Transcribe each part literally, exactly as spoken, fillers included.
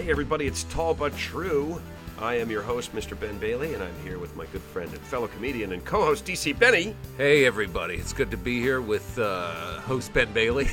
Hey everybody, it's Tall But True. I am your host, Mister Ben Bailey, and I'm here with my good friend and fellow comedian and co-host, D C Benny. Hey everybody, it's good to be here with uh, host Ben Bailey.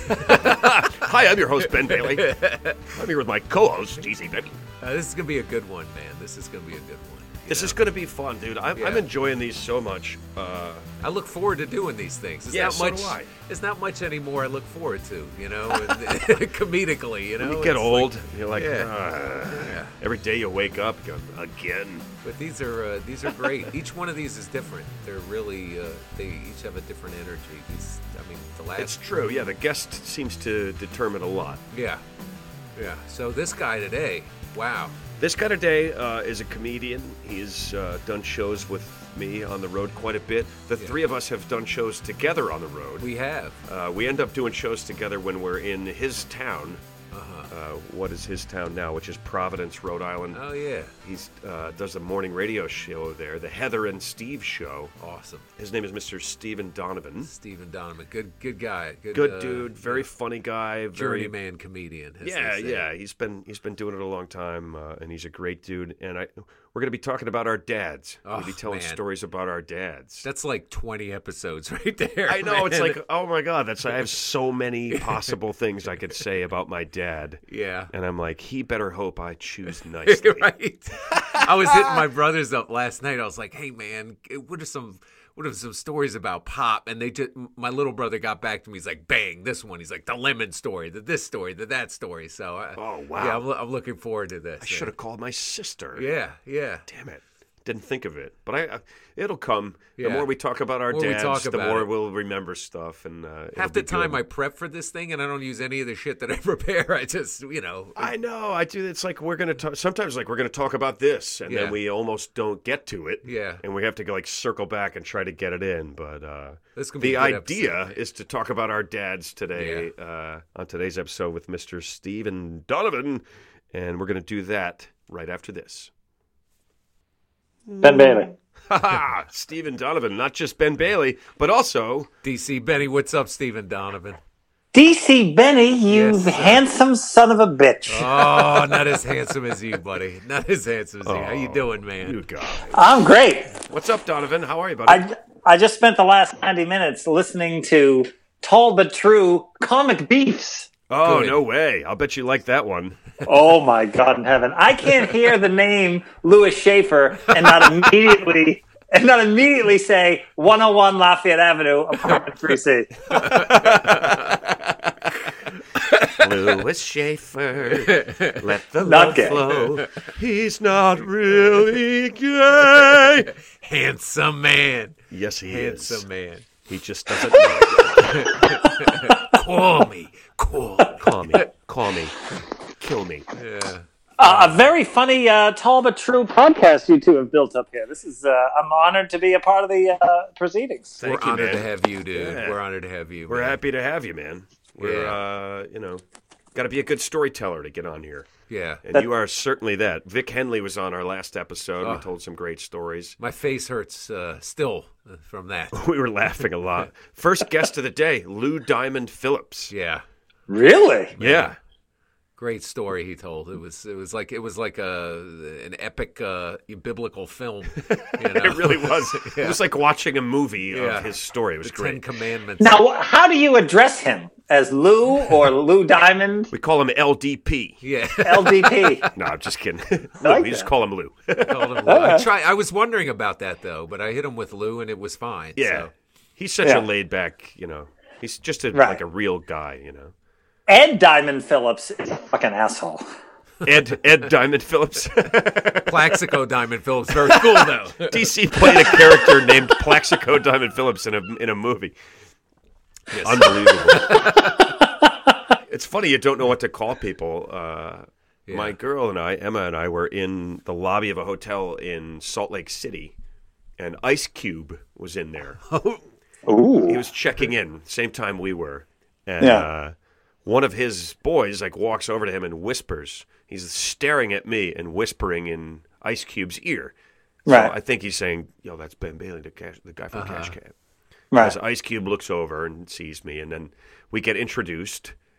Hi, I'm your host, Ben Bailey. I'm here with my co-host, D C Benny. Uh, this is going to be a good one, man. This is going to be a good one. This know? is going to be fun, dude. I'm, Yeah. I'm enjoying these so much. Uh, I look forward to doing these things. It's Yeah, not so much, do I. It's not much anymore I look forward to, you know, and, comedically, you know. when you get It's old, like- you're like, yeah. "Ah." Yeah. Every day you wake up, you go, again. But these are uh, these are great. Each one of these is different. They're really uh, they each have a different energy. These, I mean, the last. It's true, yeah. The guest seems to determine a lot. Yeah, yeah. So this guy today, wow. This guy today uh, is a comedian. He's uh, done shows with me on the road quite a bit. The Yeah. three of us have done shows together on the road. We have. Uh, we end up doing shows together when we're in his town. Uh-huh. Uh, what is his town now, which is Providence, Rhode Island. Oh yeah. He uh, does a morning radio show there, the Heather and Steve Show. Awesome. His name is Mister Stephen Donovan. Stephen Donovan, good, good guy, good, Good uh, dude, very funny guy, very journeyman comedian. as yeah, they say. yeah. He's been he's been doing it a long time, uh, and he's a great dude. And I we're gonna be talking about our dads. We'll be Oh, telling man. stories about our dads. That's like twenty episodes right there. I know it's man. like, oh my god, that's I have so many possible things I could say about my dad, yeah. and I'm like, he better hope I choose nicely. right. I was hitting my brothers up last night. I was like, "Hey, man, what are some what are some stories about Pop?" And they just, my little brother got back to me. He's like, "Bang, this one." He's like, "The lemon story, the this story, the that story." So, I, Oh, wow. yeah, I'm, I'm looking forward to this. I should have called my sister. Yeah, yeah. Damn it. Didn't think of it, but I, uh, it'll come. The Yeah. more we talk about our The more we dads, talk the about more it. we'll remember stuff. And uh, it'll Half the be time good. I prep for this thing, and I don't use any of the shit that I prepare. I just, you know. I know. I do. It's like we're gonna talk. Sometimes, like we're gonna talk about this, and Yeah. then we almost don't get to it. Yeah. And we have to go, like circle back and try to get it in. But uh, This is gonna be the a good idea episode. is to talk about our dads today uh, on today's episode with Mister Stephen Donovan, and we're gonna do that right after this. Ben Bailey. Ha Stephen Donovan, not just Ben Bailey, but also D C Benny, what's up, Stephen Donovan? D C Benny, you Yes, sir. handsome son of a bitch. Oh, not as handsome as you, buddy. Not as handsome as you. How you Oh, doing, man? you guy. I'm great. What's up, Donovan? How are you, buddy? I, I just spent the last ninety minutes listening to Tall But True Comic Beefs. oh, good. no way. I'll bet you like that one. Oh my God in heaven. I can't hear the name Louis Schaefer and not immediately and not immediately say one oh one Lafayette Avenue, apartment three C. Louis Schaefer, let the Not love gay. flow. He's not really gay. Handsome man. Yes, he Handsome is. man. He just doesn't know. Call me. Call. Call me. Call me. Kill me. Yeah. Uh, a very funny uh, Tall But True podcast you two have built up here. This is, uh, I'm honored to be a part of the uh, proceedings. Thank We're you, honored man. to have you, dude. Yeah. We're honored to have you. We're man. happy to have you, man. We're, Yeah. uh, you know, got to be a good storyteller to get on here. Yeah. And you are certainly that. Vic Henley was on our last episode. Oh. We told some great stories. My face hurts uh, still uh, from that. We were laughing a lot. First guest of the day, Lou Diamond Phillips. Yeah. Really? Yeah. Great story he told. It was it was like it was like a an epic uh, biblical film. You know? It really was. Yeah. It was like watching a movie Yeah. of his story. It was The great. Ten Commandments. Now, how do you address him? As Lou or Lou Diamond? We call him L D P. Yeah. L D P. No, I'm just kidding. I Lou, like we just that. call him Lou. Called him Lou. I try. I was wondering about that though, but I hit him with Lou and it was fine. Yeah. So. He's such Yeah. a laid back, you know. He's just a, Right. like a real guy, you know. Ed Diamond Phillips is a fucking asshole. Ed Ed Diamond Phillips. Plaxico Diamond Phillips, very cool though. D C played a character named Plaxico Diamond Phillips in a in a movie. Yes. Unbelievable. It's funny you don't know what to call people. Uh, Yeah. My girl and I, Emma and I, were in the lobby of a hotel in Salt Lake City, and Ice Cube was in there. Ooh. He was checking in same time we were, and Yeah. uh, one of his boys like walks over to him and whispers. He's staring at me and whispering in Ice Cube's ear. So Right. I think he's saying, "Yo, that's Ben Bailey, the cash, the guy from Cash Cab." Right. As Ice Cube looks over and sees me, and then we get introduced.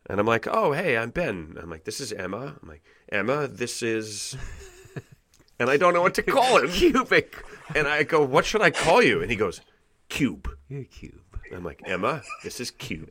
And I'm like, oh, hey, I'm Ben. I'm like, this is Emma. I'm like, Emma, this is... And I don't know what to call him. Cubic. And I go, what should I call you? And he goes, Cube. You're Cube. And I'm like, Emma, this is Cube.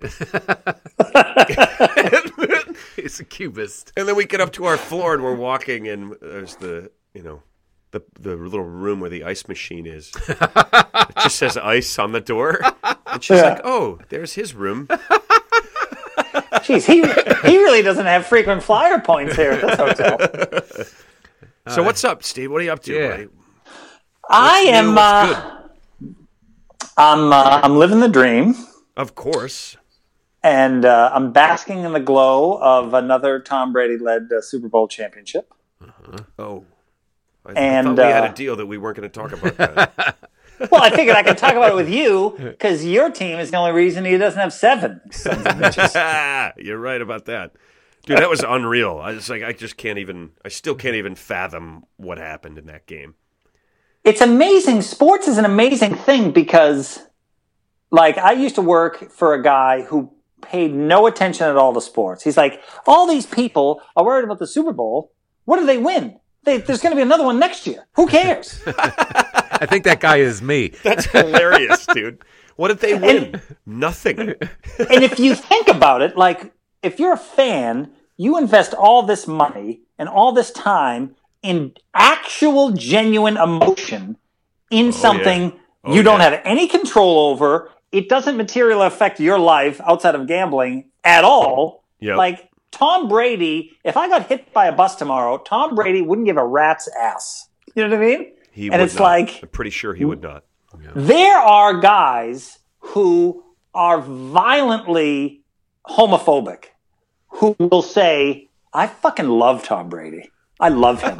He's a cubist. And then we get up to our floor and we're walking and there's the, you know, the the little room where the ice machine is. It just says ice on the door. And she's Yeah. like, oh, there's his room. Jeez, he he really doesn't have frequent flyer points here at this hotel. So what's up, Steve? What are you up to, Yeah. buddy? I new? am. What's Uh, I'm uh, I'm living the dream, Of course. and uh, I'm basking in the glow of another Tom Brady-led uh, Super Bowl championship. Oh. I, And, I thought we had uh, a deal that we weren't going to talk about that. Well, I figured I could talk about it with you because your team is the only reason he doesn't have seven. Sons of bitches. You're right about that. Dude, that was unreal. I was like, I just can't even, I still can't even fathom what happened in that game. It's amazing. Sports is an amazing thing because, like, I used to work for a guy who paid no attention at all to sports. He's like, all these people are worried about the Super Bowl. What do they win? They, there's going to be another one next year. Who cares? I think that guy is me. That's hilarious, dude. What did they win? Nothing. And if you think about it, like, if you're a fan, you invest all this money and all this time in actual, genuine emotion in something Oh, you don't yeah. have any control over. It doesn't materially affect your life outside of gambling at all. Yep. Like, Tom Brady, if I got hit by a bus tomorrow, Tom Brady wouldn't give a rat's ass. You know what I mean? He and would it's not. like, I'm pretty sure he would not. there are guys who are violently homophobic who will say, I fucking love Tom Brady. I love him.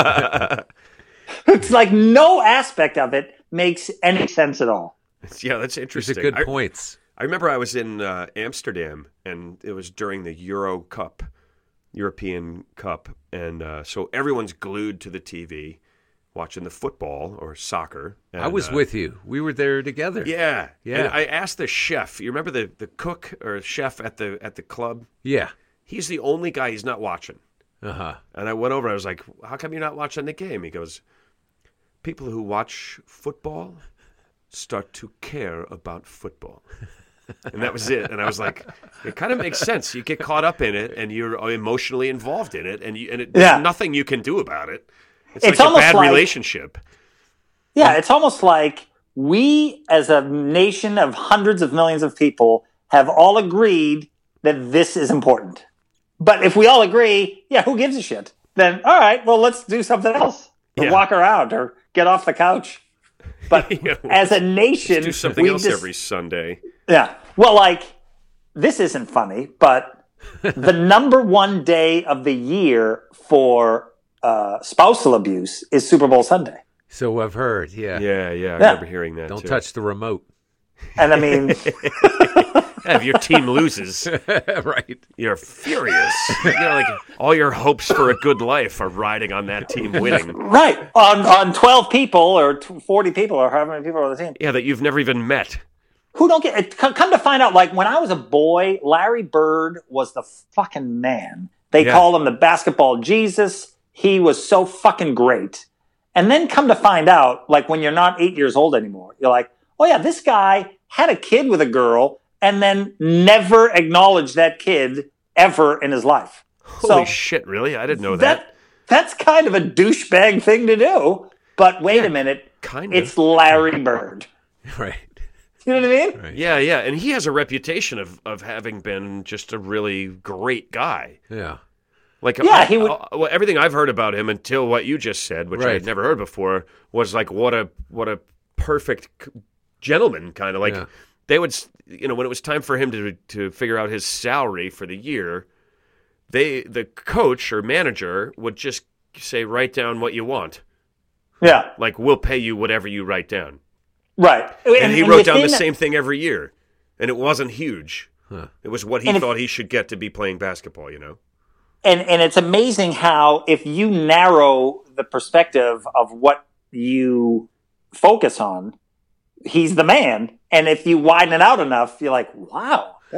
It's like no aspect of it makes any sense at all. Yeah, that's These are interesting. good I, points. I remember I was in uh, Amsterdam, and it was during the Euro Cup, European Cup, and uh, so everyone's glued to the T V watching the football or soccer. And, I was uh, with you. We were there together. Yeah, Yeah. And I asked the chef. You remember the, the cook or chef at the at the club? Yeah. He's the only guy he's not watching. Uh huh. And I went over. I was like, "How come you're not watching the game?" He goes, "People who watch football start to care about football." And that was it. And I was like, it kind of makes sense. You get caught up in it, and you're emotionally involved in it, and you, and it, there's Yeah. nothing you can do about it. It's, It's like a almost bad like- relationship. Yeah, it's almost like we, as a nation of hundreds of millions of people, have all agreed that this is important. But if we all agree, yeah, who gives a shit? Then, all right, well, let's do something else. Or Yeah. walk around or get off the couch. But Yeah, as a nation, Do something we else just- every Sunday. Yeah. Well, like, this isn't funny, but the number one day of the year for uh, spousal abuse is Super Bowl Sunday. So I've heard. Yeah. Yeah, yeah. I Yeah. remember hearing that. Don't too. touch the remote. And I mean, Yeah, if your team loses, Right. you're furious. You know, like all your hopes for a good life are riding on that team winning. right, on, on twelve people or forty people or however many people are on the team. Yeah, that you've never even met. Who don't get it? Come to find out, like, when I was a boy, Larry Bird was the fucking man. They Yeah. called him the basketball Jesus. He was so fucking great. And then come to find out, like, when you're not eight years old anymore, you're like, oh yeah, this guy had a kid with a girl and then never acknowledged that kid ever in his life. Holy so shit, really? I didn't know that. that that's kind of a douchebag thing to do. But wait a minute, kind of. it's Larry Bird. Right. You know what I mean? Right. Yeah, yeah, and he has a reputation of, of having been just a really great guy. Yeah. Like, Yeah, I- he would- I- well, everything I've heard about him until what you just said, which I Right. had never heard before, was like what a what a perfect c- gentleman, kind of like Yeah. they would, s- you know, when it was time for him to to figure out his salary for the year, they the coach or manager would just say, write down what you want. Yeah, Like, we'll pay you whatever you write down. right. And, he wrote down the within- same thing every year, and it wasn't huge. Huh. It was what he And if- thought he should get to be playing basketball, you know? And and it's amazing how if you narrow the perspective of what you focus on, he's the man. And if you widen it out enough, you're like, wow, that's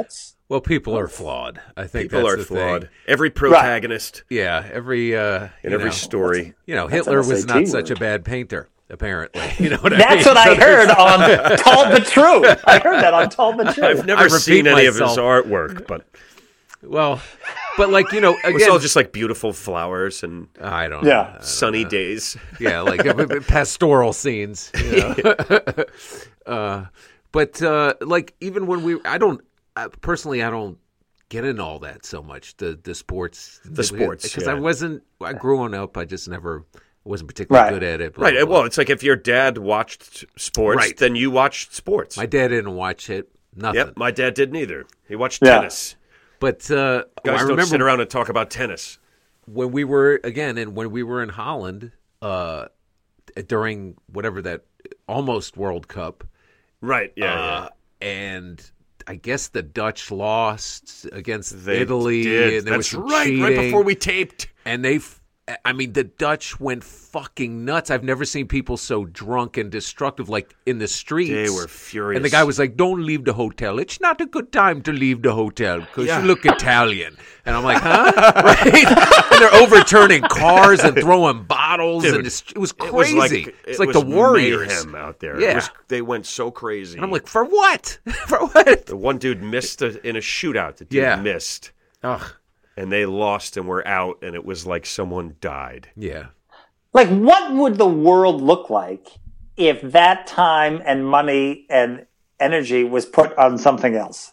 Well, people are flawed. I think People that's are the flawed. thing. Every protagonist Yeah, every uh, in you every know, story. You know, That's Hitler an was S A T not word. such a bad painter. Apparently, you know what I That's mean? what I heard on Told the Truth. I heard that on Told the Truth. I've never I repeat seen any of his myself. artwork, but Well, but like you know, it was all again, just like beautiful flowers and I don't. Yeah. know. sunny days. Yeah, like uh, pastoral scenes. You know? uh, but uh, like even when we, I don't I, personally, I don't get into all that so much. The the sports, The sports, because yeah. I wasn't. I growing up, I just never wasn't particularly Right. good at it. blah, Right. blah, blah. Well, it's like if your dad watched sports, Right. then you watched sports. My dad didn't watch it. Nothing. Yep, my dad didn't either. He watched Yeah. tennis. But uh, Guys I don't remember sit around and talk about tennis. when we were again, and when we were in Holland uh, during whatever that almost World Cup. Right. Yeah. Uh, and I guess the Dutch lost against yeah. They Italy, did. and there That's was some right. cheating, Right before we taped. and they. f- I mean, the Dutch went fucking nuts. I've never seen people so drunk and destructive, like in the streets. They were furious. And the guy was like, "Don't leave the hotel. It's not a good time to leave the hotel because Yeah. you look Italian." And I'm like, "Huh?" Right? And they're overturning cars and throwing bottles, Dude, and it's, it was It was crazy. like, it's it like was the Warriors. mayhem out there. Yeah. It was, they went so crazy. And I'm like, "For what? For what?" the one dude missed a, in a shootout. The dude Yeah. missed, Ugh. and they lost and were out, and it was like someone died. Yeah. Like, what would the world look like if that time and money and energy was put on something else?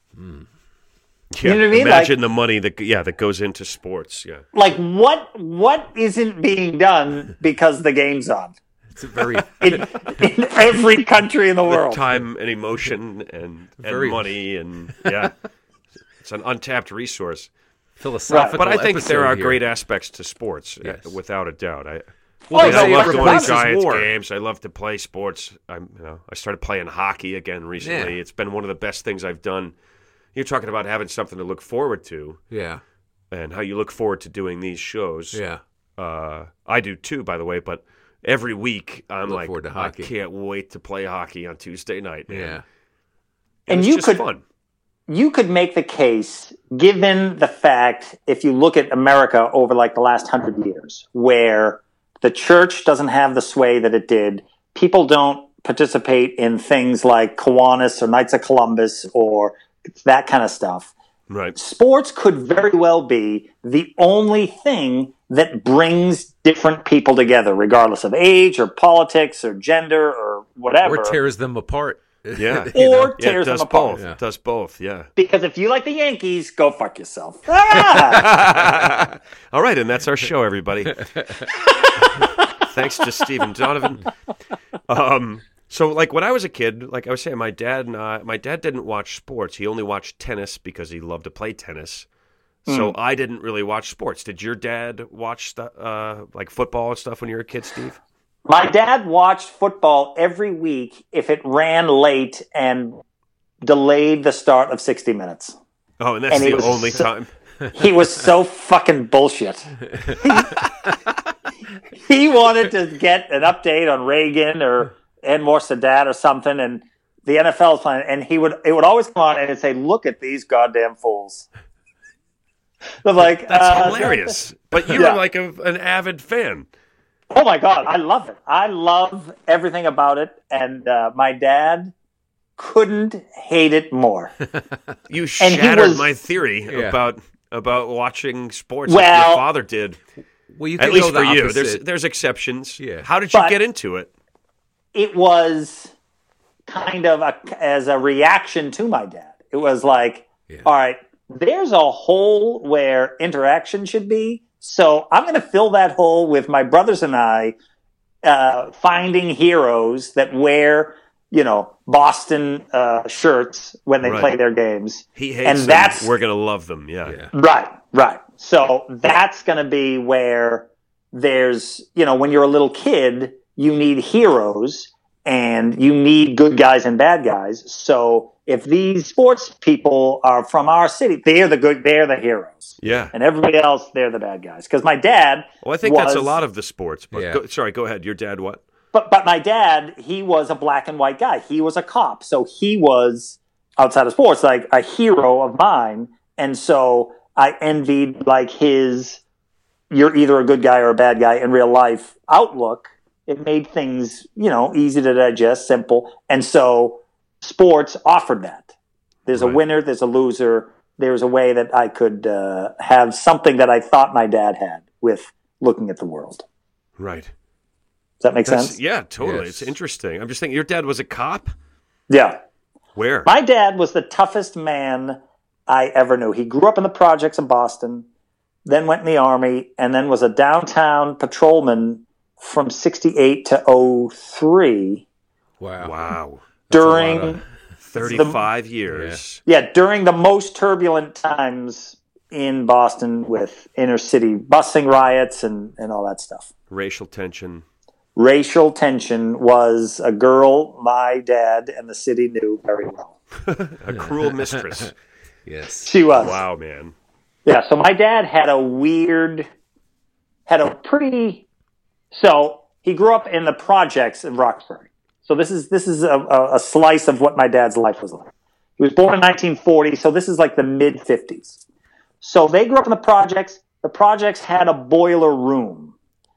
Yeah. know what I mean? Imagine the money that yeah that goes into sports. Yeah. Like, what what isn't being done because the game's on It's a very in, in every country in the world? Time and emotion and, and Very- money and yeah, it's an untapped resource. philosophical. But I think there episode are here. great aspects to sports, uh, Yes. without a doubt. I, Well, I, mean, I no, love it going to replaces Giants war. games. I love to play sports. I'm, you know, I started playing hockey again recently. Yeah. It's been one of the best things I've done. You're talking about having something to look forward to, Yeah. and how you look forward to doing these shows. Yeah. Uh, I do too, by the way. But every week, I'm Look like, forward to I hockey. can't wait to play hockey on Tuesday night. Man. Yeah. and, And it's you just could- fun. You could make the case, given the fact, if you look at America over like the last hundred years, where the church doesn't have the sway that it did, people don't participate in things like Kiwanis or Knights of Columbus or that kind of stuff. Right. Sports could very well be the only thing that brings different people together, regardless of age or politics or gender or whatever. Or tears them apart. Yeah. You know? Or Yeah, it tears does them apart. both. Yeah. It does both. Yeah. Because if you like the Yankees, go fuck yourself. Ah! All right, and that's our show, everybody. Thanks to Stephen Donovan. Um, so, like when I was a kid, like I was saying, my dad and I, my dad didn't watch sports. He only watched tennis because he loved to play tennis. So I didn't really watch sports. Did your dad watch stu- uh, like football and stuff when you were a kid, Steve? My dad watched football every week if it ran late and delayed the start of sixty minutes. Oh, and that's And he the was only so- time. He was so fucking bullshit. He wanted to get an update on Reagan or Ed Morsadat or something, and the N F L is playing, and he would it would always come on and it'd say, "Look at these goddamn fools." I'm like, That's uh, hilarious. But you Yeah. were like a, an avid fan. Oh my god, I love it. I love everything about it, and uh, my dad couldn't hate it more. You And he shattered was- my theory Yeah. about about watching sports like Well- your father did. Well, you At could least go for the you. opposite. There's there's exceptions. Yeah. How did you But- get into it? It was kind of a, as a reaction to my dad. It was like, Yeah. all right, there's a hole where interaction should be, so I'm going to fill that hole with my brothers and I uh, finding heroes that wear, you know, Boston uh, shirts when they Right. play their games. He hates And them. that's- We're gonna love them. Yeah. Yeah. Right, right. So that's going to be where there's, you know, when you're a little kid, you need heroes and you need good guys and bad guys. So if these sports people are from our city, they're the good, they're the heroes. Yeah. And everybody else, they're the bad guys. Because my dad, Well, I think that's a was- lot of the sports. But Yeah. go, sorry, go ahead. Your dad, what? but but my dad, he was a black and white guy. He was a cop, so he was outside of sports, like a hero of mine. And so I envied like his, you're either a good guy or a bad guy in real life outlook. It made things, you know, easy to digest, simple. And so sports offered that. There's right. a winner, there's a loser. There's a way that I could uh, have something that I thought my dad had with looking at the world. Right. Does that make That's, sense? Yeah, totally. Yes. It's interesting. I'm just thinking, your dad was a cop? Yeah. Where? My dad was the toughest man I ever knew. He grew up in the projects in Boston, then went in the Army, and then was a downtown patrolman from sixty-eight to oh three. Wow. Wow. During of... thirty-five the, years. Yeah. yeah, during the most turbulent times in Boston with inner city busing riots and, and all that stuff. Racial tension. Racial tension was a girl my dad and the city knew very well. A cruel mistress. Yes. She was. Wow, man. Yeah, so my dad had a weird, had a pretty, so he grew up in the projects in Roxbury. So this is this is a, a slice of what my dad's life was like. He was born in nineteen forty, so this is like the mid-fifties. So they grew up in the projects. The projects had a boiler room.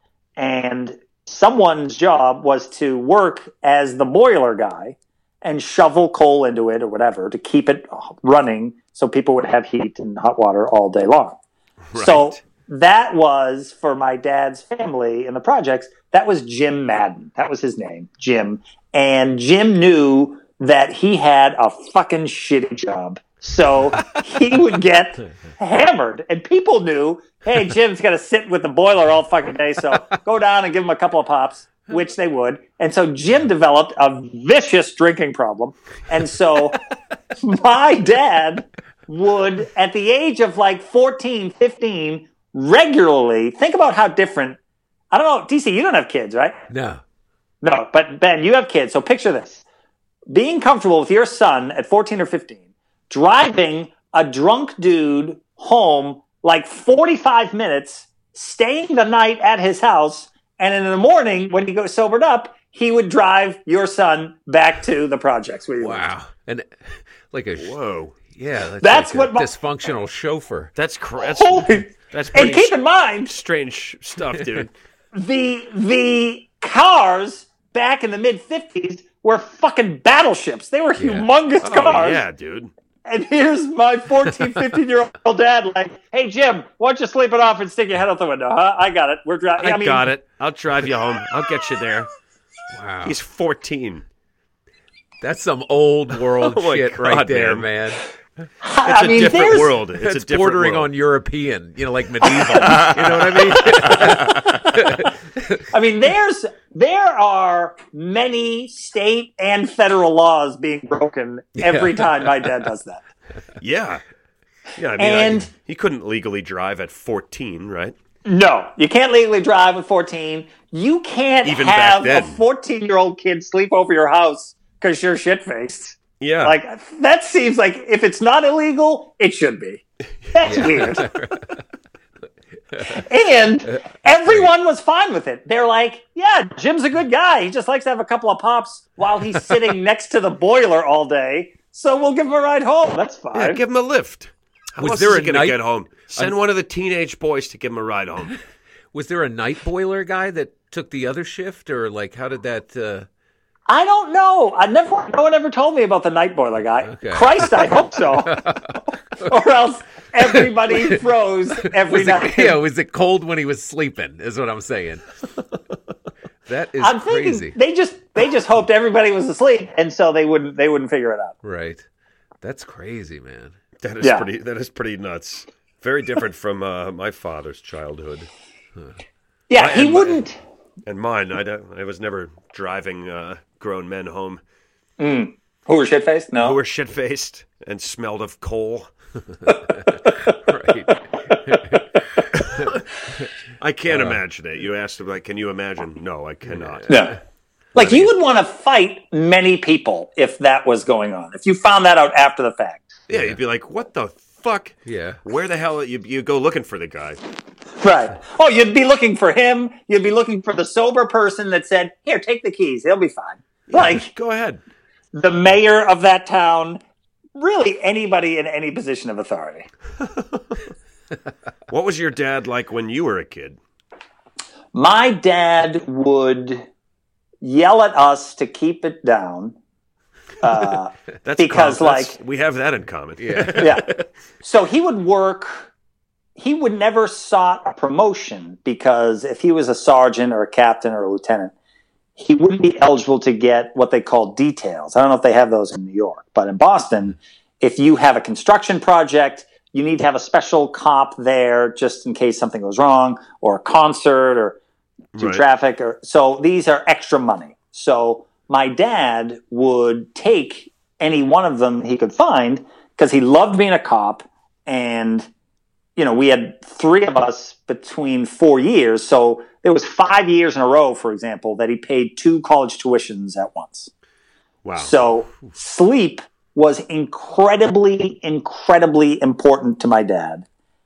And someone's job was to work as the boiler guy and shovel coal into it or whatever to keep it running so people would have heat and hot water all day long. Right. So that was, for my dad's family in the projects, that was Jim Madden. That was his name, Jim. And Jim knew that he had a fucking shitty job. So he would get hammered. And people knew, hey, Jim's got to sit with the boiler all fucking day, so go down and give him a couple of pops, which they would. And so Jim developed a vicious drinking problem. And so my dad would, at the age of like fourteen, fifteen, regularly, think about how different, I don't know, D C, you don't have kids, right? No. No, but Ben, you have kids, so picture this. Being comfortable with your son at fourteen or fifteen, driving a drunk dude home like forty-five minutes, staying the night at his house, and in the morning, when he goes sobered up, he would drive your son back to the projects. Where you wow. And like a... Whoa. Yeah. That's, that's like what a my, dysfunctional chauffeur. That's crazy. Holy, That's and keep in mind, strange stuff, dude. the the cars back in the mid-fifties were fucking battleships. They were Yeah. humongous Oh, cars. yeah, dude. And here's my fourteen, fifteen-year-old dad like, hey, Jim, why don't you sleep it off and stick your head out the window, huh? I got it. We're driving. I, I mean, got it. I'll drive you home. I'll get you there. Wow. He's fourteen. That's some old world Oh my shit God, right there, man. man. It's I a mean, different there's- world. It's That's a different bordering world. on European, you know, like medieval. You know what I mean? I mean, there's there are many state and federal laws being broken every Yeah. time my dad does that. Yeah. Yeah, I mean, And- I, he couldn't legally drive at fourteen, right? No, you can't legally drive at fourteen. You can't Even back have a then. fourteen-year-old kid sleep over your house because you're shit-faced. Yeah. Like, that seems like if it's not illegal, it should be. That's weird. And everyone was fine with it. They're like, yeah, Jim's a good guy. He just likes to have a couple of pops while he's sitting next to the boiler all day. So we'll give him a ride home. That's fine. yeah, give him a lift. How Was else there is a he going to night- get home? Send one of the teenage boys to give him a ride home. Was there a night boiler guy that took the other shift, or like how did that? Uh... I don't know. I never. No one ever told me about the night boiler guy. Okay. Christ, I hope so. Or else everybody froze every Was night. it, yeah, was it cold when he was sleeping? Is what I'm saying. That is I'm crazy. thinking they just they just hoped everybody was asleep, and so they wouldn't they wouldn't figure it out. Right. That's crazy, man. That is Yeah. pretty. That is pretty nuts. Very different from uh, my father's childhood Yeah, My- he and my- wouldn't. and mine. I, don't- I was never driving uh, grown men home Who were shit faced? No. who were shit faced and smelled of coal. Right. I can't imagine it. You asked, like, can you imagine? No, I cannot. No. Like you would want to fight many people if that was going on. If you found that out after the fact. Yeah, you'd be like, what the fuck? Yeah. Where the hell you you go looking for the guy? Right. Oh, you'd be looking for him. You'd be looking for the sober person that said, "Here, take the keys. He'll be fine." Like Go ahead. the mayor of that town, really anybody in any position of authority. What was your dad like when you were a kid? My dad would yell at us to keep it down. Uh, That's because, com- that's, like, we have that in common. Yeah. yeah. So he would work. He would never sought a promotion because if he was a sergeant or a captain or a lieutenant, he wouldn't be eligible to get what they call details. I don't know if they have those in New York, but in Boston, if you have a construction project, you need to have a special cop there just in case something goes wrong, or a concert, or do Right. traffic. Or so these are extra money. So my dad would take any one of them he could find because he loved being a cop. And, you know, we had three of us between four years. So there was five years in a row, for example, that he paid two college tuitions at once. Wow. So sleep was incredibly, incredibly important to my dad.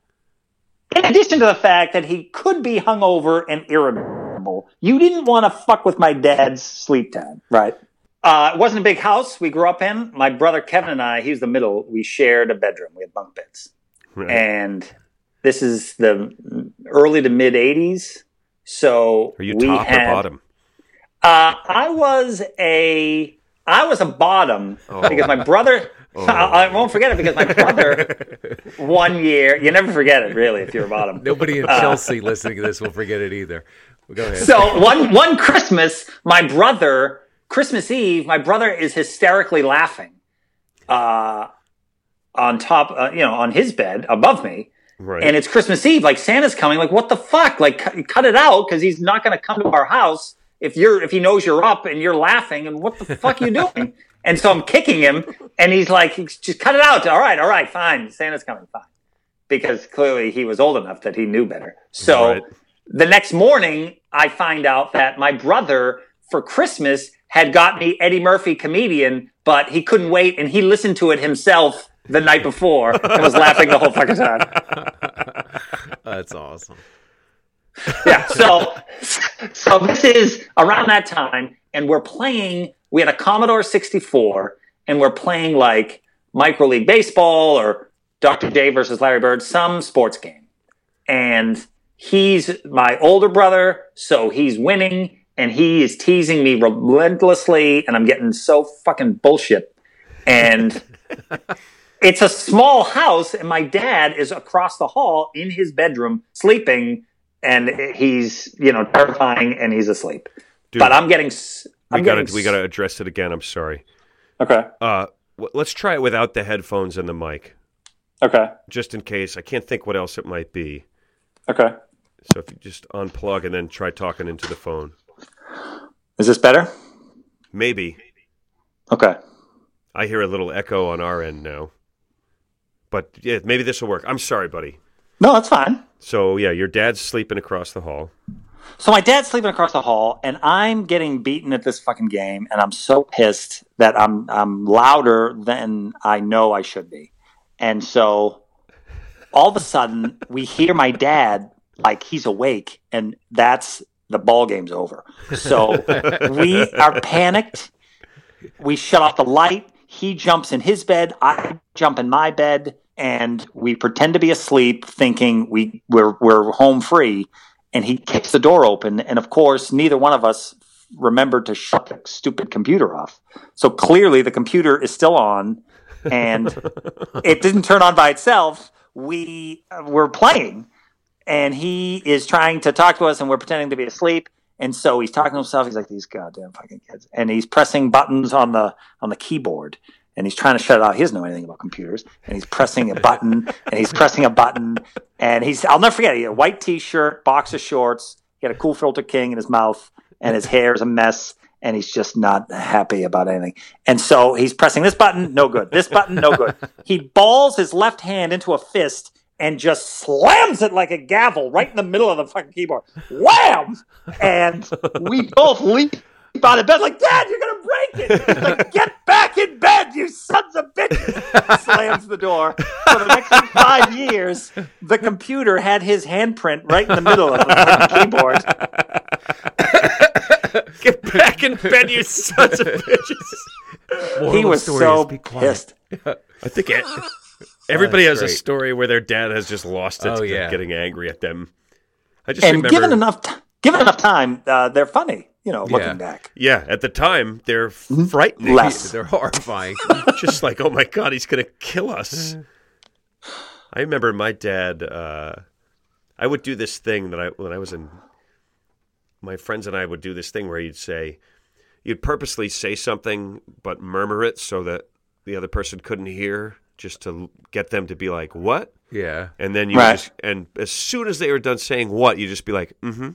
In addition to the fact that he could be hungover and irritable, you didn't want to fuck with my dad's sleep time, right? Uh, it wasn't a big house we grew up in. My brother Kevin and I, he was the middle, we shared a bedroom. We had bunk beds. Right. And this is the early to mid eighties. So Are you we top had, or bottom? Uh, I was a I was a bottom Oh. because my brother. Oh. I, I won't forget it because my brother one year. You never forget it, really, if you're a bottom. Nobody in Chelsea listening to this will forget it either. Go ahead. So one one Christmas, my brother, Christmas Eve, my brother is hysterically laughing, uh, on top, uh, you know, on his bed above me. Right. And it's Christmas Eve, like Santa's coming. Like, what the fuck? Like, cut, cut it out because he's not going to come to our house if you're if he knows you're up and you're laughing. And what the fuck are you doing? And so I'm kicking him, and he's like, just cut it out. All right, all right, fine. Santa's coming, fine. Because clearly he was old enough that he knew better. So Right. the next morning, I find out that my brother, for Christmas, had got me Eddie Murphy Comedian, but he couldn't wait, and he listened to it himself the night before and was laughing the whole fucking time. That's awesome. Yeah, so so this is around that time, and we're playing. We had a Commodore sixty-four, and we're playing like Micro League Baseball or Doctor J versus Larry Bird, some sports game. And he's my older brother, so he's winning, and he is teasing me relentlessly, and I'm getting so fucking bullshit. And it's a small house, and my dad is across the hall in his bedroom sleeping, and he's, you know, terrifying, and he's asleep. Dude, but I'm getting... I'm we got getting to we got to address it again. I'm sorry. Okay. Uh, w- let's try it without the headphones and the mic, Okay. just in case. I can't think what else it might be. Okay. So if you just unplug and then try talking into the phone, Is this better? maybe. Okay. I hear a little echo on our end now, but yeah, maybe this will work. I'm sorry, buddy. No, that's fine. So yeah, your dad's sleeping across the hall. So my dad's sleeping across the hall, and I'm getting beaten at this fucking game, and I'm so pissed that I'm I'm louder than I know I should be. And so all of a sudden, we hear my dad, like he's awake, and that's the ball game's over. So we are panicked. We shut off the light. He jumps in his bed. I jump in my bed, and we pretend to be asleep, thinking we we're we're home free. And he kicks the door open, and of course, neither one of us remembered to shut the stupid computer off. So clearly, the computer is still on, and it didn't turn on by itself. We uh, were playing, and he is trying to talk to us, and we're pretending to be asleep. And so he's talking to himself. He's like, "These goddamn fucking kids!" And he's pressing buttons on the on the keyboard. And he's trying to shut it off. He doesn't know anything about computers. And he's pressing a button, and he's pressing a button. And he's, I'll never forget, he had a white t-shirt, boxer shorts. He had a Cool Filter King in his mouth, and his hair is a mess. And he's just not happy about anything. And so he's pressing this button, no good. This button, no good. He balls his left hand into a fist and just slams it like a gavel right in the middle of the fucking keyboard. Wham! And we both leap out of bed like, "Dad, you're going to break it." He's like, "Get back in bed, you sons of bitches." Slams the door. For the next five years, the computer had his handprint right in the middle of the keyboard. Get back in bed, you sons of bitches. Moral He of the was story so is be quiet. pissed. I think it, everybody Oh, has that's a great. story where their dad has just lost it Oh, to yeah. getting angry at them. I just And remember, given enough, t- given enough time, uh, they're funny. You know, looking Yeah. back. yeah, at the time they're frightening. Less. They're horrifying. Just like, oh my God, he's going to kill us. I remember my dad, uh, I would do this thing that I, when I was in, my friends and I would do this thing where you'd say, you'd purposely say something but murmur it so that the other person couldn't hear, just to get them to be like, what? Yeah. And then you Right. just, and as soon as they were done saying what, you just be like, mm-hmm.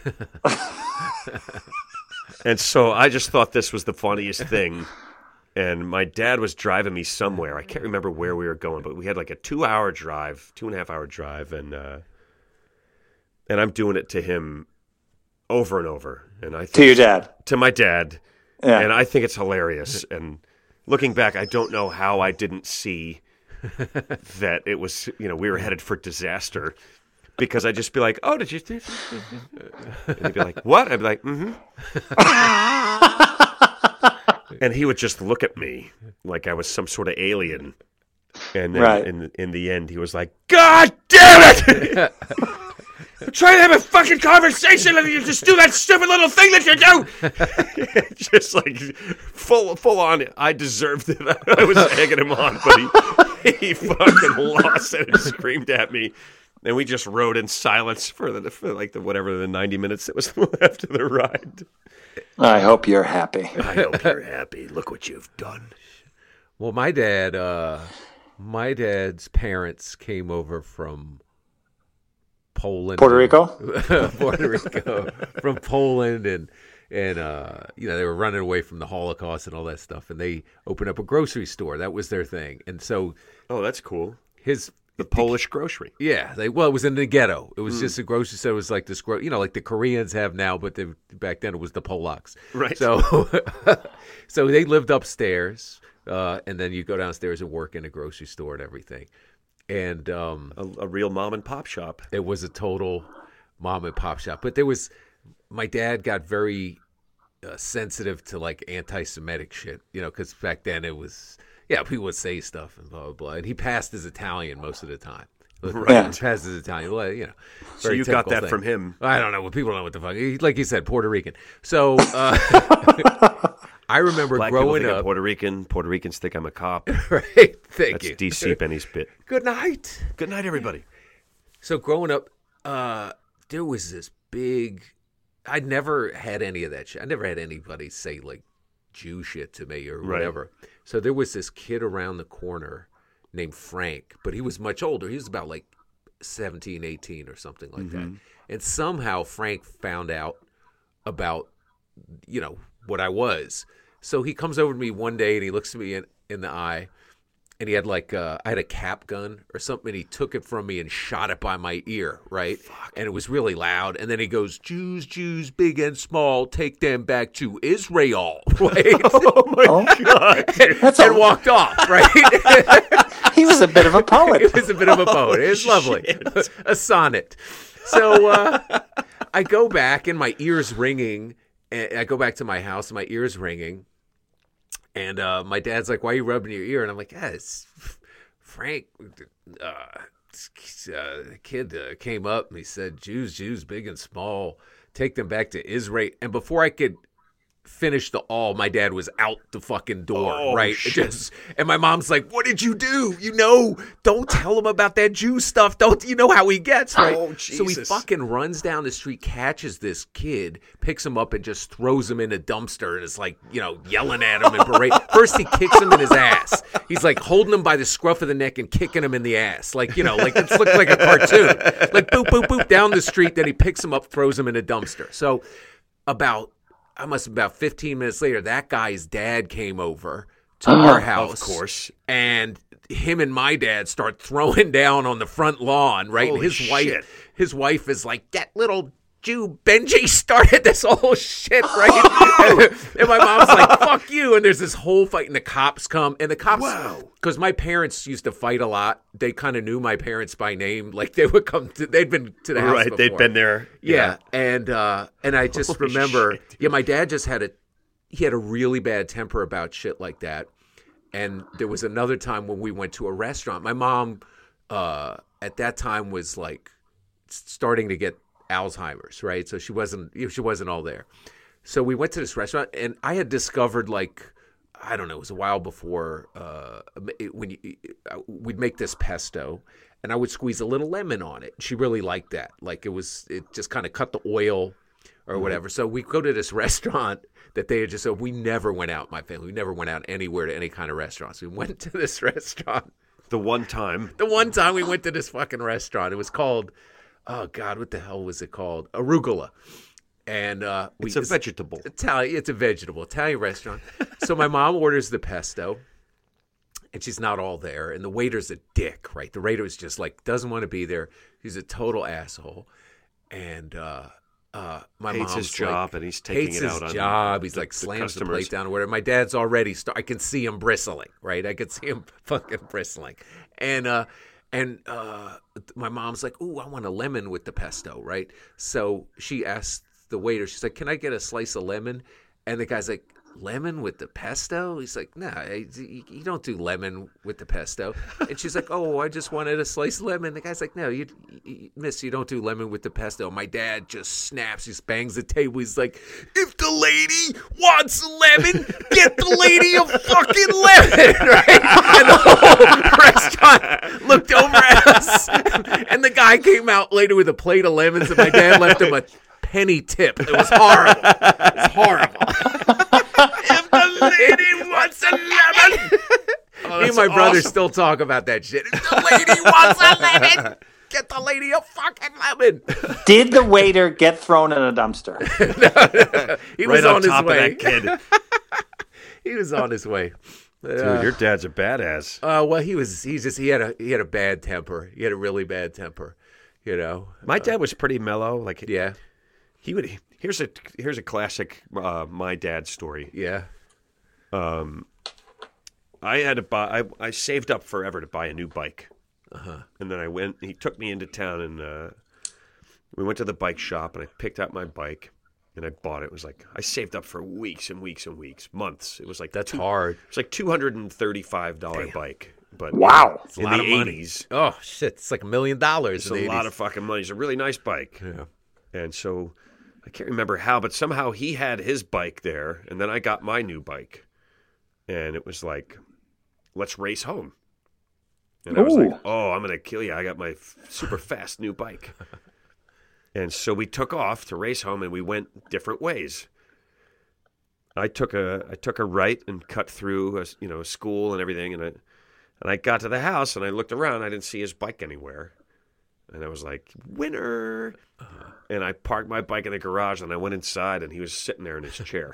And so I just thought this was the funniest thing. And my dad was driving me somewhere. I can't remember where we were going, but we had like a two-hour drive, two and a half hour drive, and uh, and I'm doing it to him over and over. And I think, To your dad. to my dad, Yeah. and I think it's hilarious. And looking back, I don't know how I didn't see that it was, you know, we were headed for disaster. Because I'd just be like, oh, did you think? And he'd be like, what? I'd be like, mm-hmm. And he would just look at me like I was some sort of alien. And then Right. in, in the end, he was like, God damn it! I'm trying to have a fucking conversation and you just do that stupid little thing that you do! Just like full full on, I deserved it. I was egging him on, but he, he fucking lost it and screamed at me. And we just rode in silence for the for like the whatever the ninety minutes that was left of the ride. I hope you're happy. I hope you're happy. Look what you've done. Well, my dad, uh, my dad's parents came over from Poland, Puerto Rico? Puerto Rico, from Poland, and and uh, you know they were running away from the Holocaust and all that stuff, and they opened up a grocery store. That was their thing, and so Oh, that's cool. his The Polish grocery. yeah, they well, it was in the ghetto. It was just a grocery store. It was like this, gro- you know, like the Koreans have now, but they, back then it was the Polacks. Right. So, so they lived upstairs, uh, and then you go downstairs and work in a grocery store and everything. And um, A, a real mom and pop shop. it was a total mom and pop shop. But there was, my dad got very uh, sensitive to like anti-Semitic shit, you know, because back then it was. Yeah, people would say stuff and blah, blah, blah. And he passed as Italian most of the time. Right. He passed as Italian. Well, you know. So very you got typical that thing. from him. I don't know. Well, people don't know what the fuck. He, like you said, Puerto Rican. So uh, I remember Black people growing think I'm up. Puerto Rican. Puerto Ricans think I'm a cop. Right? Thank That's you. D C Benny's bit. Good night. Good night, everybody. So growing up, uh, there was this big. I'd never had any of that shit. I never had anybody say like Jew shit to me or Right. whatever. So there was this kid around the corner named Frank, but he was much older. He was about like seventeen, eighteen or something like that. And somehow Frank found out about, you know, what I was. So he comes over to me one day and he looks at me in, in the eye. And he had like, uh, I had a cap gun or something, and he took it from me and shot it by my ear, right? And it was really loud. And then he goes, Jews, Jews, big and small, take them back to Israel, right? Oh my God. That's and a, walked off, right? he was a bit of a poet. It was a bit of a poem. It was lovely. A sonnet. So uh, I go back and my ear's ringing. And I go back to my house and my ear's ringing. And uh, my dad's like, why are you rubbing your ear? And I'm like, yeah, it's Frank. Uh, this, uh, the kid uh, came up and he said, Jews, Jews, big and small, take them back to Israel. And before I could finish the all, my dad was out the fucking door, Oh, right? It shit. just, and my mom's like, what did you do? You know, don't tell him about that Jew stuff. Don't, you know how he gets, right? Oh, So he Jesus. fucking runs down the street, catches this kid, picks him up and just throws him in a dumpster and is like, you know, yelling at him and berate. First he kicks him in his ass. He's like holding him by the scruff of the neck and kicking him in the ass. Like, you know, like it looked like a cartoon. Like boop, boop, boop down the street. Then he picks him up, throws him in a dumpster. So about I must have about fifteen minutes later, that guy's dad came over to our house. Of course. And him and my dad start throwing down on the front lawn, right? Holy and his wife shit. his wife is like, that little Jew Benji started this whole shit, right? and, and my mom's like, fuck you. And there's this whole fight, and the cops come. And the cops, Wow. because my parents used to fight a lot. They kind of knew my parents by name. Like they would come to, they'd been to the house Right. before. They'd been there. Yeah, and uh, and I just Holy remember, shit, dude. yeah, my dad just had a he had a really bad temper about shit like that, and there was another time when we went to a restaurant. My mom uh, at that time was like starting to get Alzheimer's, right? So she wasn't she wasn't all there. So we went to this restaurant, and I had discovered, like, I don't know, it was a while before uh, it, when you, we'd make this pesto, and I would squeeze a little lemon on it. She really liked that. Like, it was, it just kind of cut the oil or whatever. So we go to this restaurant that they had just said, we never went out, my family. We never went out anywhere to any kind of restaurants. We went to this restaurant. The one time. The one time we went to this fucking restaurant. It was called, oh, God, what the hell was it called? Arugula. And uh, we, it's a vegetable. Italian, it's a vegetable, Italian restaurant. So my mom orders the pesto, and she's not all there. And the waiter's a dick, right? The waiter is just like, doesn't want to be there. He's a total asshole. And uh, uh, my hates mom's his job, like, and he's taking hates it his out on job. He's the, like the slams customers. the plate down or whatever. My dad's already, start, I can see him bristling, right? I could see him fucking bristling. And uh, and uh, my mom's like, ooh, I want a lemon with the pesto, right? So she asked the waiter, she's like, can I get a slice of lemon? And the guy's like, lemon with the pesto? He's like, nah, you don't do lemon with the pesto. And she's like, oh, I just wanted a slice of lemon. The guy's like, no, you, you miss, you don't do lemon with the pesto. My dad just snaps, he bangs the table. He's like, if the lady wants a lemon, get the lady a fucking lemon, right? And the whole restaurant looked over at us. And the guy came out later with a plate of lemons, and my dad left him a penny tip. It was horrible. It was horrible. If the lady wants a lemon. Oh, me and my brother awesome. still talk about that shit. If the lady wants a lemon, get the lady a fucking lemon. Did the waiter get thrown in a dumpster? no, no. He right was on, on top his way. of that kid. He was on his way. Dude, Uh, your dad's a badass. uh, well, he was. He just. He had a. He had a bad temper. He had a really bad temper. You know. My dad was pretty mellow. Like, Yeah. he would. Here's a here's a classic. Uh, my dad story. Yeah. I had to buy. I, I saved up forever to buy a new bike, Uh-huh. and then I went. He took me into town, and uh, we went to the bike shop, and I picked out my bike, and I bought it. It was like I saved up for weeks and weeks and weeks, months. It was like That's two, hard. It was like two hundred and thirty-five dollar bike, but Wow. It's a in lot the of money. eighties, Oh shit! It's like a million dollars. it's in a the lot eighties. of fucking money. It's a really nice bike. Yeah. And so I can't remember how, but somehow he had his bike there, and then I got my new bike. And it was like, let's race home. And I was Ooh. like, oh, I'm going to kill you. I got my f- super fast new bike. And so we took off to race home, and we went different ways. I took a I took a right and cut through a, you know, a school and everything, and I, and I got to the house, and I looked around. I didn't see his bike anywhere. And I was like, winner. And I parked my bike in the garage, and I went inside, and he was sitting there in his chair.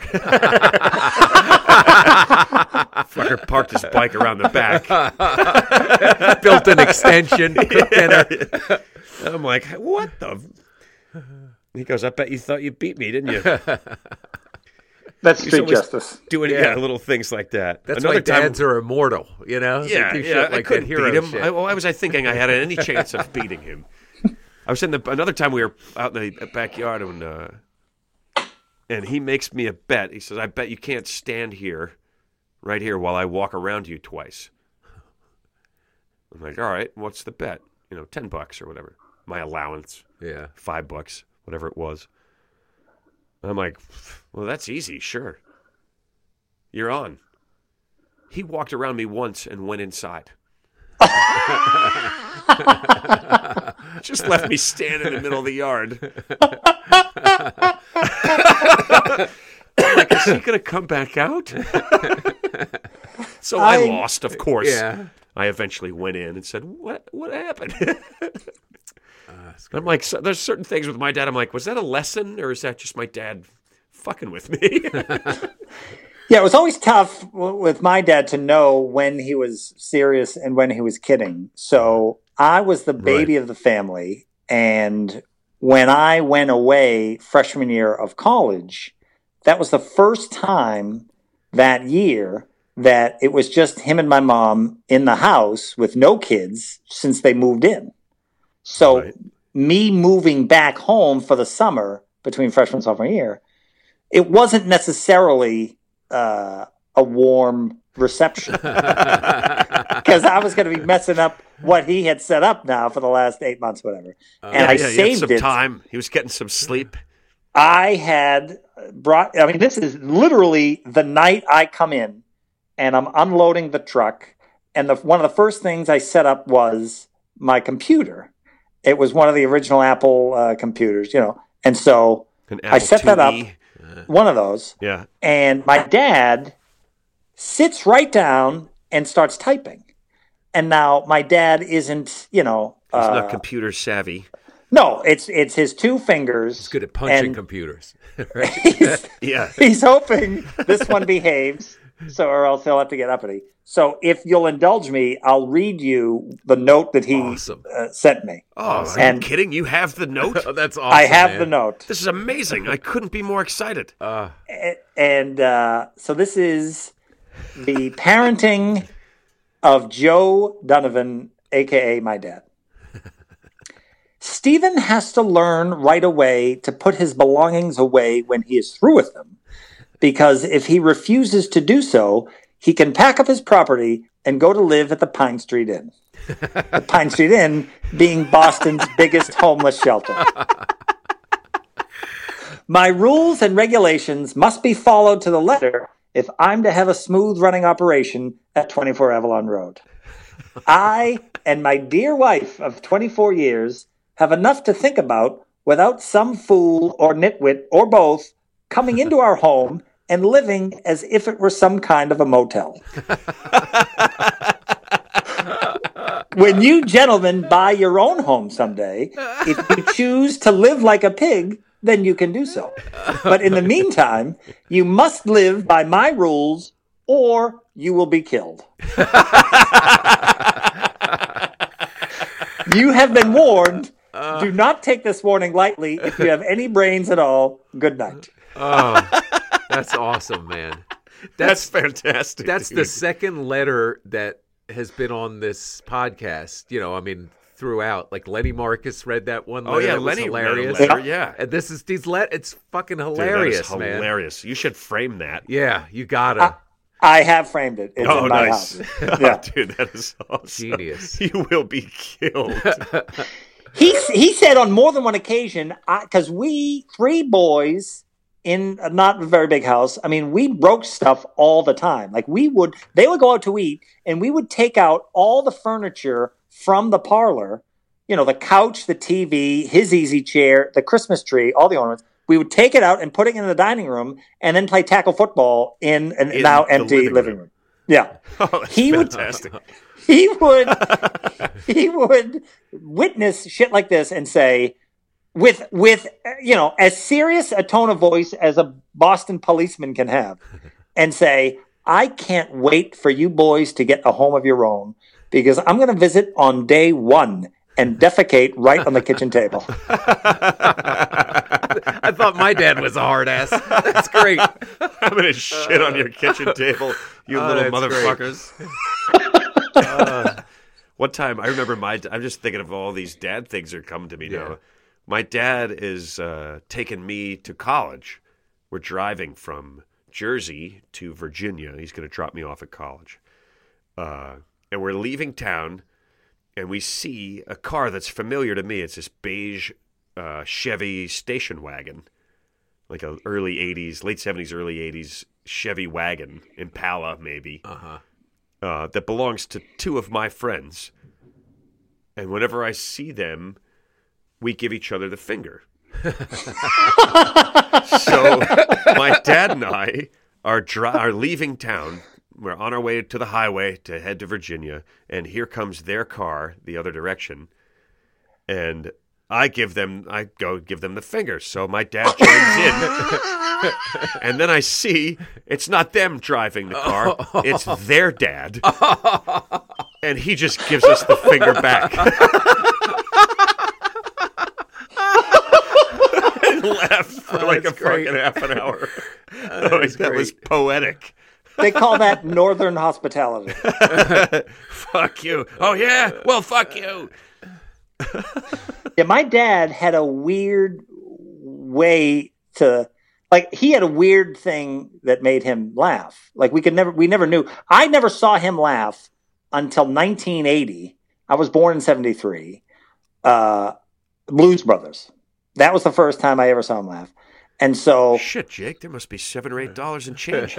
Fucker parked his bike around the back. Built an extension. Cooked dinner. And I'm like, what the? He goes, I bet you thought you beat me, didn't you? That's He's street always justice. Doing Yeah. yeah. little things like that. That's Another why dads are immortal. You know. They Yeah, do yeah. shit I like couldn't that hero beat him. shit. I, why was I thinking I had any chance of beating him? I was in the another time we were out in the backyard and uh, and he makes me a bet. He says, "I bet you can't stand here, right here, while I walk around you twice." I'm like, "All right, what's the bet? You know, ten bucks or whatever. My allowance, yeah. five bucks, whatever it was." And I'm like, "Well, that's easy. Sure, you're on." He walked around me once and went inside. Just left me standing in the middle of the yard. I'm like, is he going to come back out? So I, I- lost, of course. Yeah. I eventually went in and said, what What happened? Uh, it's I'm like, so there's certain things with my dad. I'm like, was that a lesson or is that just my dad fucking with me? Yeah, it was always tough w- with my dad to know when he was serious and when he was kidding. So I was the baby of the family. And when I went away freshman year of college, that was the first time that year that it was just him and my mom in the house with no kids since they moved in. So Right. me moving back home for the summer between freshman and sophomore year, it wasn't necessarily uh, a warm reception because I was going to be messing up what he had set up now for the last eight months, whatever. Uh, and yeah, I yeah, he had saved some it. time. He was getting some sleep. I had brought, I mean, this is literally the night I come in and I'm unloading the truck. And the, one of the first things I set up was my computer. It was one of the original Apple uh, computers, you know. And so I set that up, one of those. Yeah. And my dad sits right down and starts typing. And now my dad isn't, you know. He's uh, not computer savvy. No, it's it's his two fingers. He's good at punching and computers. he's, Yeah. he's hoping this one behaves, so or else he'll have to get uppity. So if you'll indulge me, I'll read you the note that he Awesome. uh, sent me. Oh, are And- you kidding? You have the note? Oh, that's awesome. I have man. the note. This is amazing. I couldn't be more excited. Uh, A- And uh, so this is the parenting of Joe Donovan, a k a my dad. Stephen has to learn right away to put his belongings away when he is through with them, because if he refuses to do so, he can pack up his property and go to live at the Pine Street Inn. The Pine Street Inn being Boston's biggest homeless shelter. My rules and regulations must be followed to the letter if I'm to have a smooth running operation at twenty-four Avalon Road. I and my dear wife of twenty-four years have enough to think about without some fool or nitwit or both coming into our home and living as if it were some kind of a motel. When you gentlemen buy your own home someday, if you choose to live like a pig, then you can do so. But in the meantime, you must live by my rules or you will be killed. You have been warned. Do not take this warning lightly. If you have any brains at all, good night. oh, that's awesome, man. That's fantastic. That's the dude. second letter that has been on this podcast. You know, I mean, throughout. Like Lenny Marcus read that one letter. Oh, yeah, that was Lenny read a hilarious. letter, yeah. And this is these let. It's fucking Dude, that is hilarious, man. hilarious. You should frame that. Yeah, you gotta. I have framed it. It's Oh, in my nice. house. Oh, Yeah. dude, that is awesome. Genius. You will be killed. He he said on more than one occasion, because we three boys in a not a very big house. I mean, we broke stuff all the time. Like we would, they would go out to eat, and we would take out all the furniture from the parlor. You know, the couch, the T V, his easy chair, the Christmas tree, all the ornaments. We would take it out and put it in the dining room, and then play tackle football in an In now the empty living living room. room. Yeah. Oh, that's He would- fantastic. he would he would witness shit like this and say with with you know as serious a tone of voice as a Boston policeman can have and say, I can't wait for you boys to get a home of your own because I'm going to visit on day one and defecate right on the kitchen table. I thought my dad was a hard ass. That's great. I'm going to shit on your kitchen table, you Oh, little that's great. motherfuckers. Uh, one time, I remember my. I'm just thinking of all these dad things that are coming to me Yeah. now. My dad is uh, taking me to college. We're driving from Jersey to Virginia. He's going to drop me off at college, uh, and we're leaving town, and we see a car that's familiar to me. It's this beige uh, Chevy station wagon, like a early eighties, late seventies, early eighties Chevy wagon, Impala maybe. Uh huh. Uh, that belongs to two of my friends. And whenever I see them, we give each other the finger. So my dad and I are, dri- are leaving town. We're on our way to the highway to head to Virginia. And here comes their car the other direction. And I give them, I go give them the finger. So my dad joins in. And then I see it's not them driving the car. It's their dad. And he just gives us the finger back. And laughed for Oh, like a that's great. fucking half an hour. that Like, is that was great. poetic. They call that Northern hospitality. Fuck you. Oh, yeah? Well, fuck you. Yeah, my dad had a weird way to, like he had a weird thing that made him laugh. Like we could never, we never knew. I never saw him laugh until nineteen eighty. I was born in seventy-three. Uh, Blues Brothers. That was the first time I ever saw him laugh. And so, shit, Jake, there must be seven or eight dollars in change.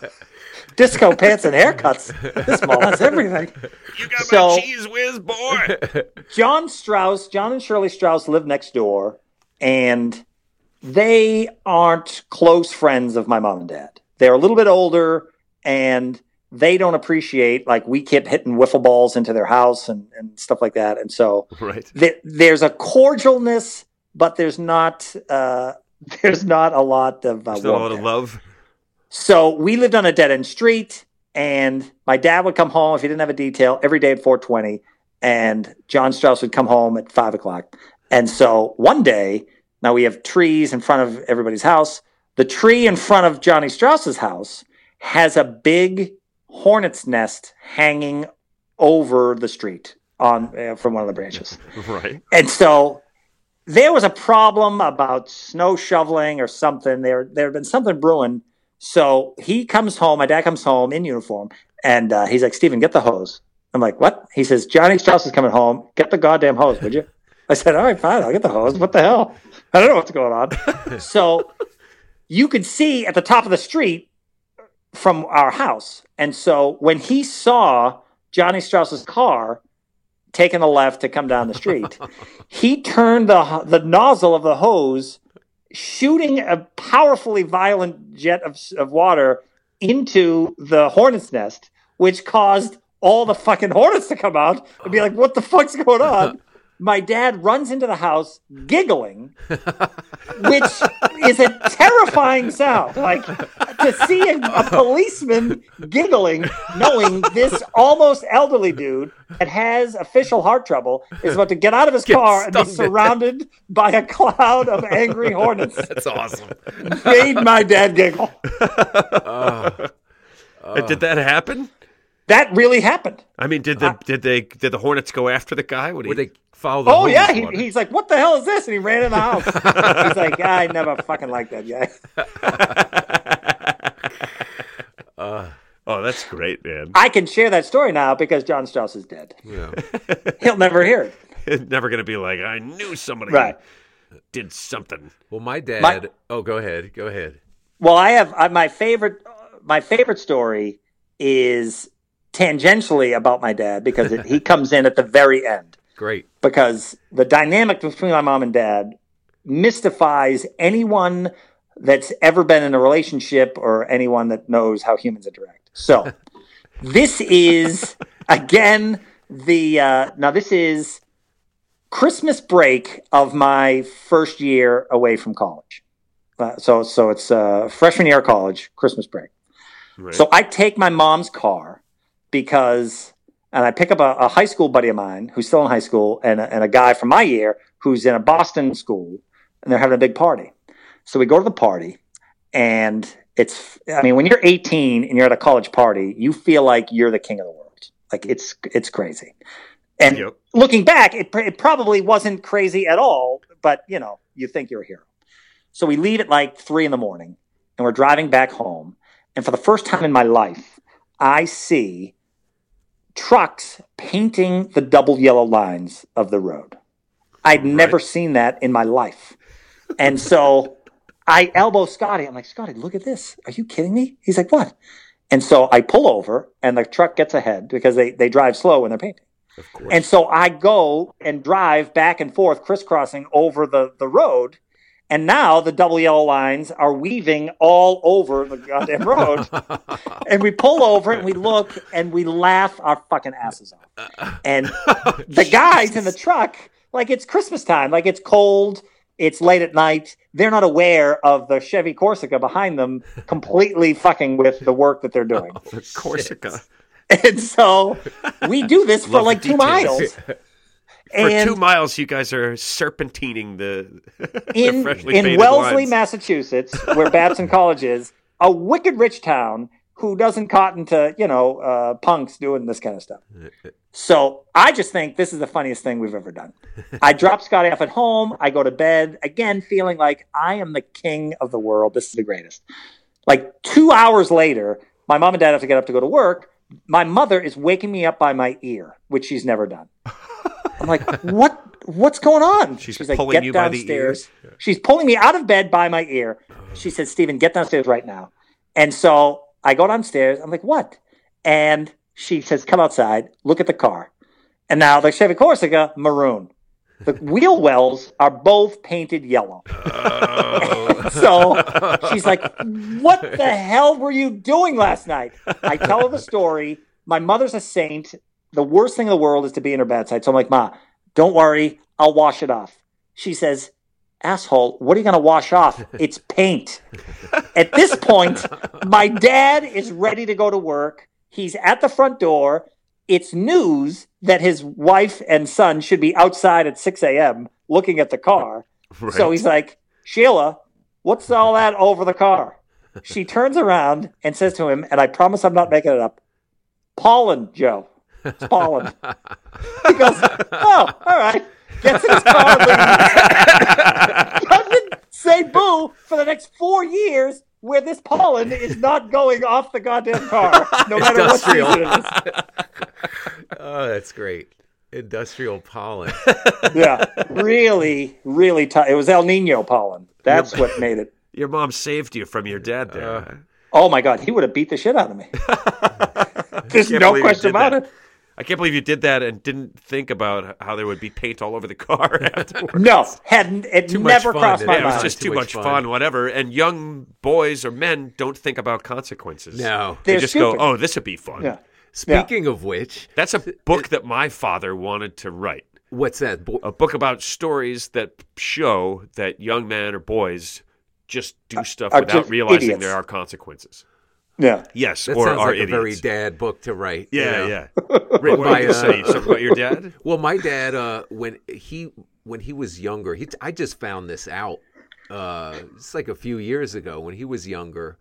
Disco pants and haircuts. This mall has everything. You got so, my cheese whiz, boy. John Strauss, John and Shirley Strauss live next door, and they aren't close friends of my mom and dad. They're a little bit older, and they don't appreciate, like, we keep hitting wiffle balls into their house and, and stuff like that. And so right. th- there's a cordialness, but there's not uh, there's not a lot of uh, there's not a lot of love. So we lived on a dead-end street, and my dad would come home if he didn't have a detail every day at four twenty, and John Strauss would come home at five o'clock. And so one day, now we have trees in front of everybody's house. The tree in front of Johnny Strauss's house has a big hornet's nest hanging over the street on uh, from one of the branches. Right. And so there was a problem about snow shoveling or something. There, there had been something brewing. So he comes home. My dad comes home in uniform, and uh, he's like, "Steven, get the hose." I'm like, "What?" He says, "Johnny Strauss is coming home. Get the goddamn hose, would you?" I said, "All right, fine. I'll get the hose. What the hell? I don't know what's going on." So you could see at the top of the street from our house. And so when he saw Johnny Strauss's car taking a left to come down the street, he turned the the nozzle of the hose, shooting a powerfully violent jet of, of water into the hornet's nest, which caused all the fucking hornets to come out and be like, "What the fuck's going on?" My dad runs into the house giggling, which is a terrifying sound. Like, to see a, a policeman giggling, knowing this almost elderly dude that has official heart trouble is about to get out of his Get car and be stung. surrounded by a cloud of angry hornets. That's awesome. Made my dad giggle. Uh, did that happen? That really happened. I mean, did the I- did they did the hornets go after the guy? Would he? Would they follow the Oh, hose yeah. He, water? he's like, "What the hell is this?" And he ran in the house. He's like, "I never fucking liked that guy." Oh, that's great, man. I can share that story now because John Strauss is dead. Yeah. He'll never hear it. It's never going to be like, I knew somebody Right. did something. Well, my dad. My- oh, go ahead. Go ahead. Well, I have I, my favorite. My favorite story is tangentially about my dad because it, he comes in at the very end. Great. Because the dynamic between my mom and dad mystifies anyone that's ever been in a relationship or anyone that knows how humans interact. So this is, again, the, uh, now this is Christmas break of my first year away from college. Uh, so, so it's uh, freshman year of college, Christmas break. Right. So I take my mom's car because, and I pick up a, a high school buddy of mine who's still in high school and a, and a guy from my year who's in a Boston school, and they're having a big party. So we go to the party, and it's, I mean, when you're eighteen and you're at a college party, you feel like you're the king of the world. Like it's, it's crazy. And Yep. looking back, it, it probably wasn't crazy at all, but you know, you think you're a hero. So we leave at like three in the morning, and we're driving back home. And for the first time in my life, I see trucks painting the double yellow lines of the road. I'd Right. never seen that in my life. And so I elbow Scotty. I'm like, "Scotty, look at this. Are you kidding me?" He's like, "What?" And so I pull over, and the truck gets ahead because they, they drive slow when they're painting. Of course. And so I go and drive back and forth, crisscrossing over the, the road. And now the double yellow lines are weaving all over the goddamn road. And we pull over and we look and we laugh our fucking asses off. And the guys in the truck, like it's Christmas time, like it's cold, it's late at night. They're not aware of the Chevy Corsica behind them completely fucking with the work that they're doing. The Corsica. And so we do this for Love like the two details. miles. For And two miles, you guys are serpentining the, the in, freshly in painted Wellesley, lines. Massachusetts, where Babson College is, a wicked rich town who doesn't cotton to, you know, uh, punks doing this kind of stuff. So I just think this is the funniest thing we've ever done. I drop Scotty off at home. I go to bed, again, feeling like I am the king of the world. This is the greatest. Like two hours later, my mom and dad have to get up to go to work. My mother is waking me up by my ear, which she's never done. I'm like, what? What's going on? She's, she's like, pulling get you downstairs. by the ear. She's pulling me out of bed by my ear. She said, Stephen, get downstairs right now. And so I go downstairs. I'm like, what? And she says, come outside. Look at the car. And now the Chevy Corsica, maroon. The wheel wells are both painted yellow. Oh. So she's like, what the hell were you doing last night? I tell her the story. My mother's a saint. The worst thing in the world is to be in her bad side. So I'm like, Ma, don't worry. I'll wash it off. She says, asshole, what are you going to wash off? It's paint. At this point, my dad is ready to go to work. He's at the front door. It's news that his wife and son should be outside at six a.m. looking at the car. Right. So he's like, Sheila, what's all that over the car? She turns around and says to him, and I promise I'm not making it up, pollen, Joe. It's pollen. He goes, oh, all right. Gets in his car. Doesn't say boo for the next four years where this pollen is not going off the goddamn car, no matter what season it is. Oh, that's great. Industrial pollen. Yeah, really, really tough. It was El Nino pollen. That's what made it. Your mom saved you from your dad there. Uh, oh, my God. He would have beat the shit out of me. There's no question about that. it. I can't believe you did that and didn't think about how there would be paint all over the car afterwards. No, hadn't. It too never fun, crossed my yeah, mind. It was just too, too much, much fun. fun, whatever. And young boys or men don't think about consequences. No. They They're just stupid. go, oh, this would be fun. Yeah. Speaking yeah. of which. That's a book that my father wanted to write. What's that? Bo- a book about stories that show that young men or boys just do stuff are without realizing idiots. there are consequences. Yeah. Yes, that or sounds are like idiots. a very dad book to write. Yeah, you know? yeah. Written by uh, say something about your dad. Well, my dad, uh, when he when he was younger, he I just found this out. Uh, it's like a few years ago when he was younger.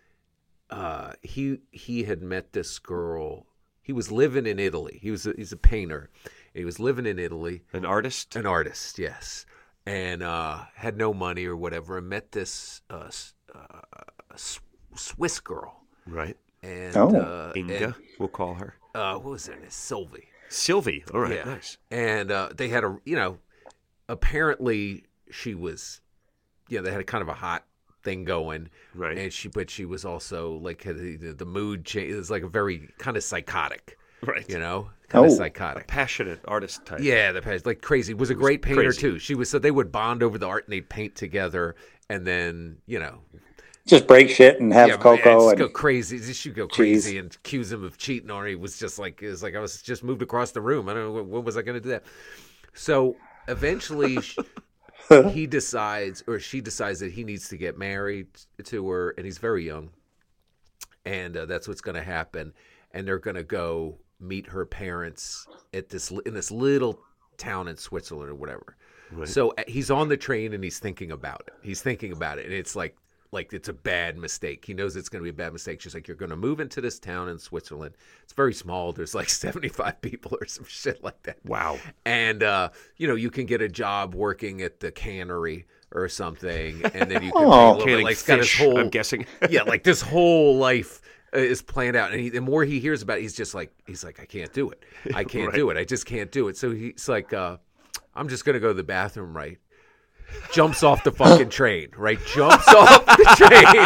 Uh, he he had met this girl. He was living in Italy. He was a, he's a painter. He was living in Italy. An artist. An artist, yes, and uh, had no money or whatever. And met this uh, uh, Swiss girl. Right. And oh. uh, Inga, and, we'll call her. Uh, what was her name? Sylvie. Sylvie. All right, yeah. nice. And uh, they had a, you know, apparently she was, yeah, they had a kind of a hot thing going. Right. And she, but she was also like the, the mood change. It was like a very kind of psychotic. Right. You know, kind oh. of psychotic. A passionate artist type. Yeah, the like crazy. Was a great painter crazy. too. She was so they would bond over the art and they'd paint together, and then you know. Just break shit and have yeah, cocoa yeah, and go crazy. She'd go crazy and accuse him of cheating on her. He was just like, it was like I was just moved across the room. I don't know when was I going to do that. So eventually, she, he decides, or she decides that he needs to get married to her, and he's very young, and uh, that's what's going to happen. And they're going to go meet her parents at this in this little town in Switzerland or whatever. Right. So he's on the train and he's thinking about it. He's thinking about it, and it's like. Like it's a bad mistake. He knows it's going to be a bad mistake. She's like, you're going to move into this town in Switzerland. It's very small. There's like seventy-five people or some shit like that. Wow. And, uh, you know, you can get a job working at the cannery or something. And then you can oh, pay a little bit. Like, fish, got his whole, I'm guessing. yeah, like this whole life is planned out. And he, the more he hears about it, he's just like, he's like, I can't do it. I can't right. do it. I just can't do it. So he's like, uh, I'm just going to go to the bathroom, right? Jumps off the fucking train, right? Jumps off the train.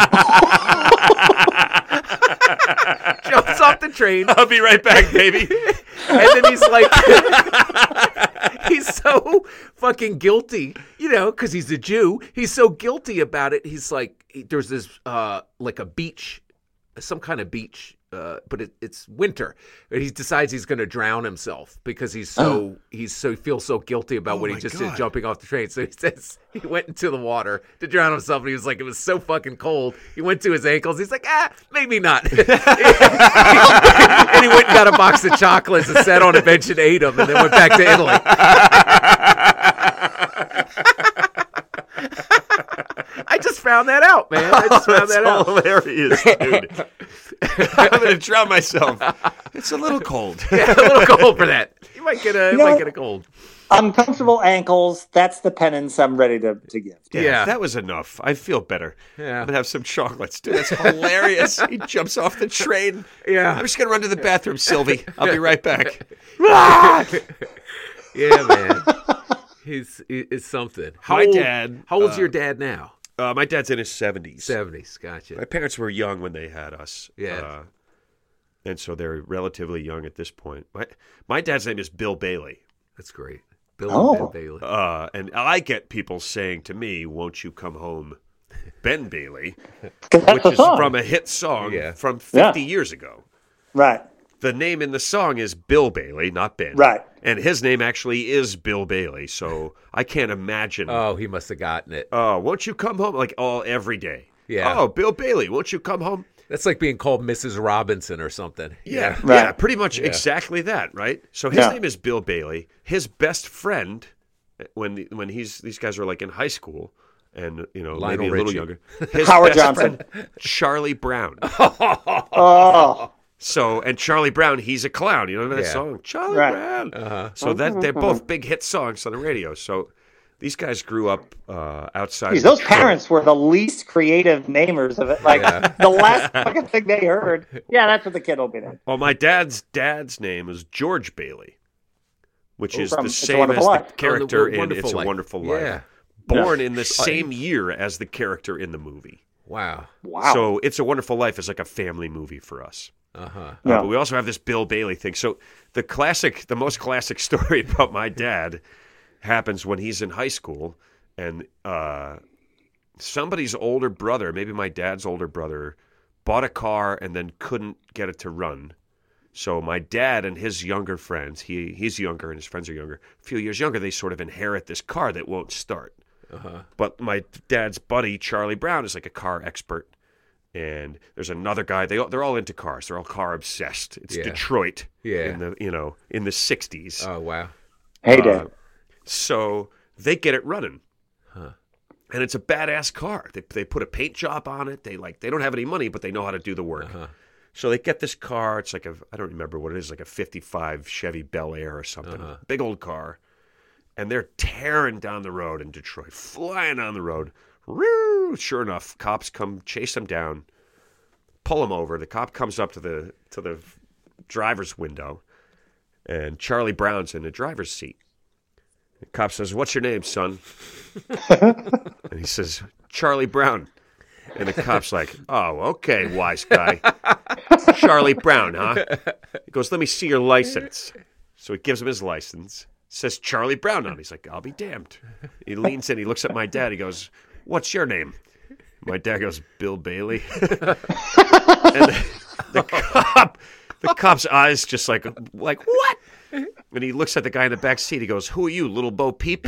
Jumps off the train. I'll be right back, baby. And then he's like, he's so fucking guilty, you know, because he's a Jew. He's so guilty about it. He's like, there's this, uh, like a beach, some kind of beach. Uh, but it, it's winter. And he decides he's going to drown himself because he's so oh. he's so he feels so guilty about oh what he just God. did jumping off the train. So he says he went into the water to drown himself, and he was like, it was so fucking cold. He went to his ankles. He's like, ah, maybe not. And he went and got a box of chocolates and sat on a bench and ate them, and then went back to Italy. I just found that out, man. I just found That's that out. Hilarious, dude. I'm going to drown myself. It's a little cold. Yeah, a little cold for that. You might get a, you know might what? get a cold. Uncomfortable ankles, that's the penance I'm ready to, to give. Yeah, Yeah. that was enough. I feel better. Yeah. I'm going to have some chocolates. Dude, that's hilarious. He jumps off the train. Yeah. I'm just going to run to the bathroom, Sylvie. I'll be right back. Yeah, man. He's is something. How My old, dad, How old's uh, your dad now? Uh, my dad's in his seventies. Seventies. Gotcha. My parents were young when they had us. Yeah. Uh, and so they're relatively young at this point. My, my dad's name is Bill Bailey. That's great. Bill Oh. and Ben Bailey. Uh, and I get people saying to me, "Won't you come home, Ben Bailey?" 'Cause that's Which the is song. from a hit song Yeah. from fifty years ago. Right. The name in the song is Bill Bailey, not Ben. Right. And his name actually is Bill Bailey. So I can't imagine. Oh, he must have gotten it. Oh, won't you come home? Like all every day. Yeah. Oh, Bill Bailey, won't you come home? That's like being called Missus Robinson or something. Yeah, Right. yeah, pretty much exactly that, right? So his Yeah. name is Bill Bailey. His best friend, when when he's these guys are like in high school, and you know Lionel maybe a little Richie. younger. His Howard best Johnson. friend, Charlie Brown. Oh, So and Charlie Brown, he's a clown. You know that Yeah. song, Charlie Right. Brown. Uh-huh. So that they're both big hit songs on the radio. So these guys grew up uh, outside. geez, of those Detroit. parents were the least creative namers of it. Like Yeah. the last fucking thing they heard. Yeah, that's what the kid will be named. Well, my dad's dad's name is George Bailey, which Oh, is from the It's a same Wonderful as Life. the character Oh, the in Wonderful It's a Life. Wonderful Life. Yeah. Born in the same year as the character in the movie. Wow. Wow. So It's a Wonderful Life is like a family movie for us. Uh-huh. Uh, Yeah. but we also have this Bill Bailey thing. So the classic, the most classic story about my dad happens when he's in high school, and uh, somebody's older brother, maybe my dad's older brother, bought a car and then couldn't get it to run. So my dad and his younger friends, he he's younger and his friends are younger, a few years younger, they sort of inherit this car that won't start. Uh-huh. But my dad's buddy, Charlie Brown, is like a car expert. And there's another guy. They all, they're all into cars. They're all car obsessed. It's Yeah. Detroit Yeah. in the you know in the sixties. Oh, wow. Hey, Uh, Dad. so they get it running, Huh. and it's a badass car. They they put a paint job on it. They like they don't have any money, but they know how to do the work. Uh-huh. So they get this car. It's like a I don't remember what it is, like a fifty-five Chevy Bel Air or something. Uh-huh. Big old car, and they're tearing down the road in Detroit, flying down the road. Woo! Sure enough, cops come chase them down, pull them over. The cop comes up to the to the driver's window, and Charlie Brown's in the driver's seat. The cop says, "What's your name, son?" And he says, "Charlie Brown." And the cop's like, "Oh, okay, wise guy. Charlie Brown, huh?" He goes, "Let me see your license." So he gives him his license. Says Charlie Brown on it. He's like, "I'll be damned." He leans in. He looks at my dad. He goes, "What's your name?" My dad goes, "Bill Bailey." And the, the cop, the cop's eyes just like, like what? And he looks at the guy in the back seat. He goes, "Who are you, little Bo Peep?"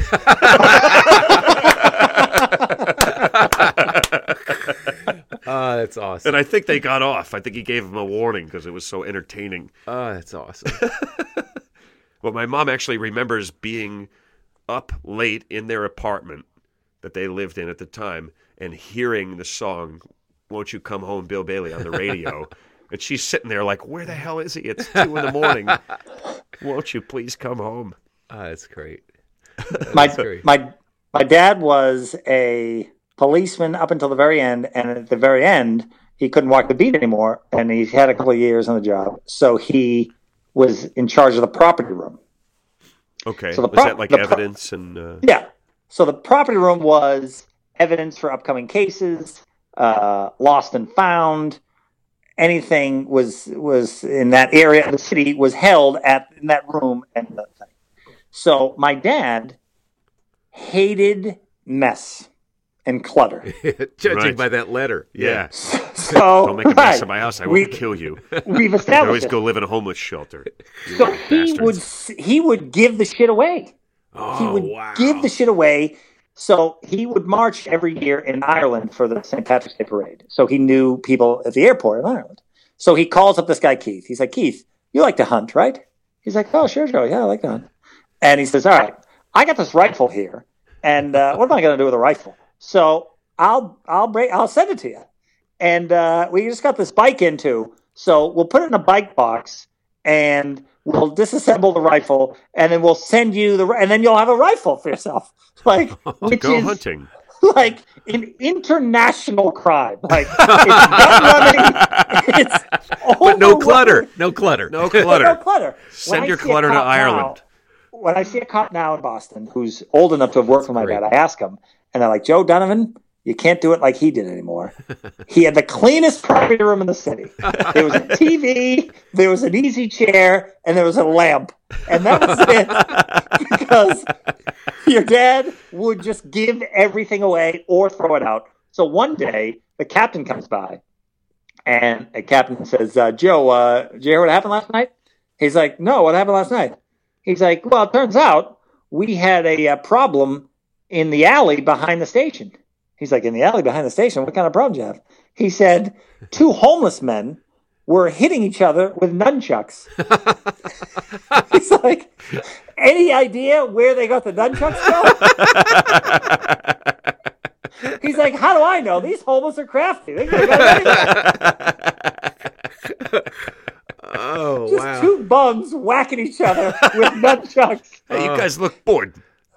Oh, that's awesome. And I think they got off. I think he gave him a warning because it was so entertaining. Oh, that's awesome. Well, my mom actually remembers being up late in their apartment that they lived in at the time and hearing the song, "Won't You Come Home, Bill Bailey," on the radio. And she's sitting there like, where the hell is he? It's two in the morning. Won't you please come home? Oh, that's great. my great. my my dad was a policeman up until the very end, and at the very end, he couldn't walk the beat anymore, and he had a couple of years on the job, so he was in charge of the property room. Okay. So the was pro- that like the pro- evidence and... Uh... Yeah. So the property room was evidence for upcoming cases, uh, lost and found. Anything was was in that area of the city was held at in that room and the thing. So my dad hated mess and clutter. Judging Right. by that letter. Yeah. So Don't make a mess right, of my house. I will we, kill you. We've I established always this. go live in a homeless shelter. You So little he would bastards. s- he would give the shit away. Oh, He would wow. give the shit away. So he would march every year in Ireland for the Saint Patrick's Day parade. So he knew people at the airport in Ireland. So he calls up this guy, Keith. He's like, "Keith, you like to hunt, right?" He's like, "Oh, sure, Joe. Yeah, I like to hunt." And he says, "All right, I got this rifle here. And uh, what am I going to do with a rifle? So I'll I'll break I'll send it to you." And uh, we just got this bike into. So we'll put it in a bike box and we'll disassemble the rifle, and then we'll send you the, and then you'll have a rifle for yourself. Like, which Go is hunting. like an international crime. Like, it's gun running. It's But no overwhelming. clutter. No clutter. No But clutter. no clutter. Send When I your see a clutter to cop now- Ireland. when I see a cop now in Boston who's old enough to have worked with my great. dad, I ask him, and they're like, Joe Donovan, you can't do it like he did anymore. He had the cleanest property room in the city. There was a T V, there was an easy chair, and there was a lamp. And that was it. Because your dad would just give everything away or throw it out. So one day, the captain comes by, and the captain says, uh, Joe, uh, did you hear what happened last night? He's like, no, what happened last night? He's like, well, it turns out we had a, uh problem in the alley behind the station. He's like, in the alley behind the station? What kind of problem do you have? He said, two homeless men were hitting each other with nunchucks. He's like, any idea where they got the nunchucks from? He's like, how do I know? These homeless are crafty. They could have got anything. Oh, Just wow. two bums whacking each other with nunchucks. Hey, you guys look bored.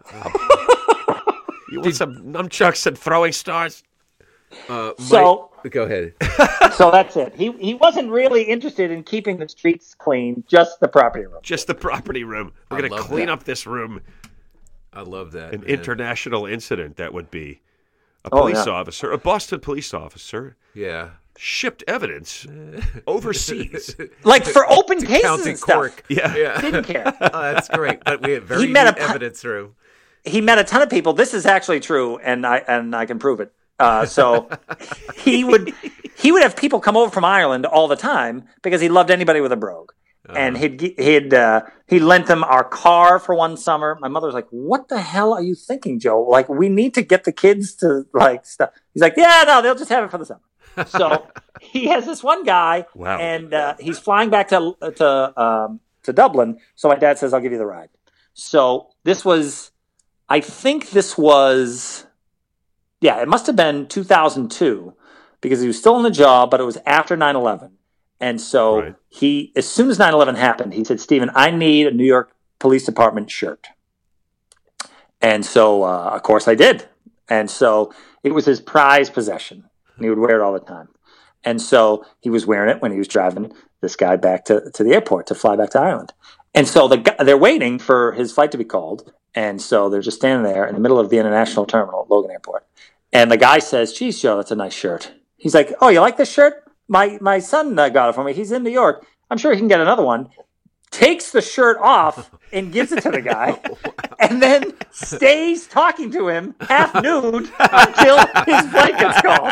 You want some nunchucks and throwing stars? Uh, So- Mike- go ahead. So that's it. He he wasn't really interested in keeping the streets clean, just the property room. Just the property room. We're I going to love clean that. up this room. I love that. An man. international incident that would be. A Oh, police yeah. officer, a Boston police officer, Yeah. shipped evidence overseas. Like for open cases County and stuff. Cork. Yeah. Yeah. Didn't care. Oh, that's great. But we have very He met neat a pu- evidence room. He met a ton of people. This is actually true, and I and I can prove it. Uh, so he would he would have people come over from Ireland all the time because he loved anybody with a brogue. And he'd gi- he'd uh, he lent them our car for one summer. My mother was like, "What the hell are you thinking, Joe? Like, we need to get the kids to like stuff." He's like, "Yeah, no, they'll just have it for the summer." So he has this one guy, Wow. and uh, he's flying back to to um, to Dublin. So my dad says, "I'll give you the ride." So this was, I think this was, yeah, it must have been two thousand two because he was still in the job, but it was after nine eleven. And so Right. he, as soon as nine eleven happened, he said, Stephen, I need a New York Police Department shirt. And so, uh, of course, I did. And so it was his prized possession. And he would wear it all the time. And so he was wearing it when he was driving this guy back to, to the airport to fly back to Ireland. And so the guy, they're waiting for his flight to be called. And so they're just standing there in the middle of the international terminal at Logan Airport. And the guy says, geez, Joe, that's a nice shirt. He's like, oh, you like this shirt? My my son uh, got it for me. He's in New York. I'm sure he can get another one. Takes the shirt off and gives it to the guy, and then stays talking to him half nude until his flight gets called.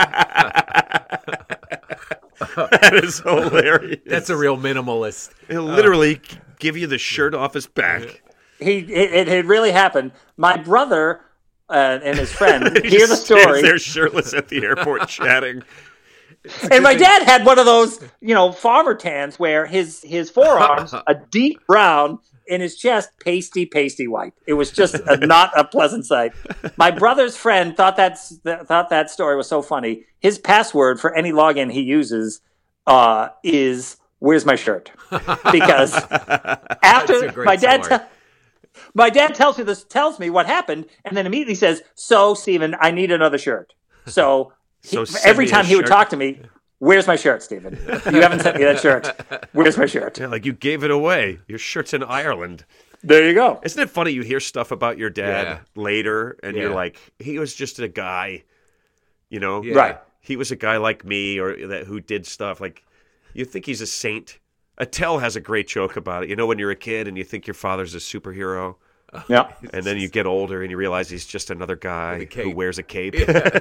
That is hilarious. That's a real minimalist. He'll literally give you the shirt off his back. He it, it had really happened. My brother uh, and his friend He hear the just stands story. there shirtless at the airport chatting. And my dad had one of those, you know, farmer tans where his his forearms a deep brown and his chest pasty pasty white. It was just a, not a pleasant sight. My brother's friend thought that's thought that story was so funny. His password for any login he uses uh, is "Where's my shirt?" Because That's after a great my dad. story. Te- my dad tells me this, tells me what happened, and then immediately says, "So, Stephen, I need another shirt." So. He, So send every me a time he would shirt. talk to me, where's my shirt, Stephen? You haven't sent me that shirt. Where's my shirt? Yeah, like you gave it away. Your shirt's in Ireland. There you go. Isn't it funny you hear stuff about your dad Yeah. later and you're Yeah. like, he was just a guy, you know? Yeah. Right. He was a guy like me or that who did stuff. Like, you think he's a saint. Attell has a great joke about it. You know, when you're a kid and you think your father's a superhero, Yeah. and then you get older and you realize he's just another guy With a cape. who wears a cape.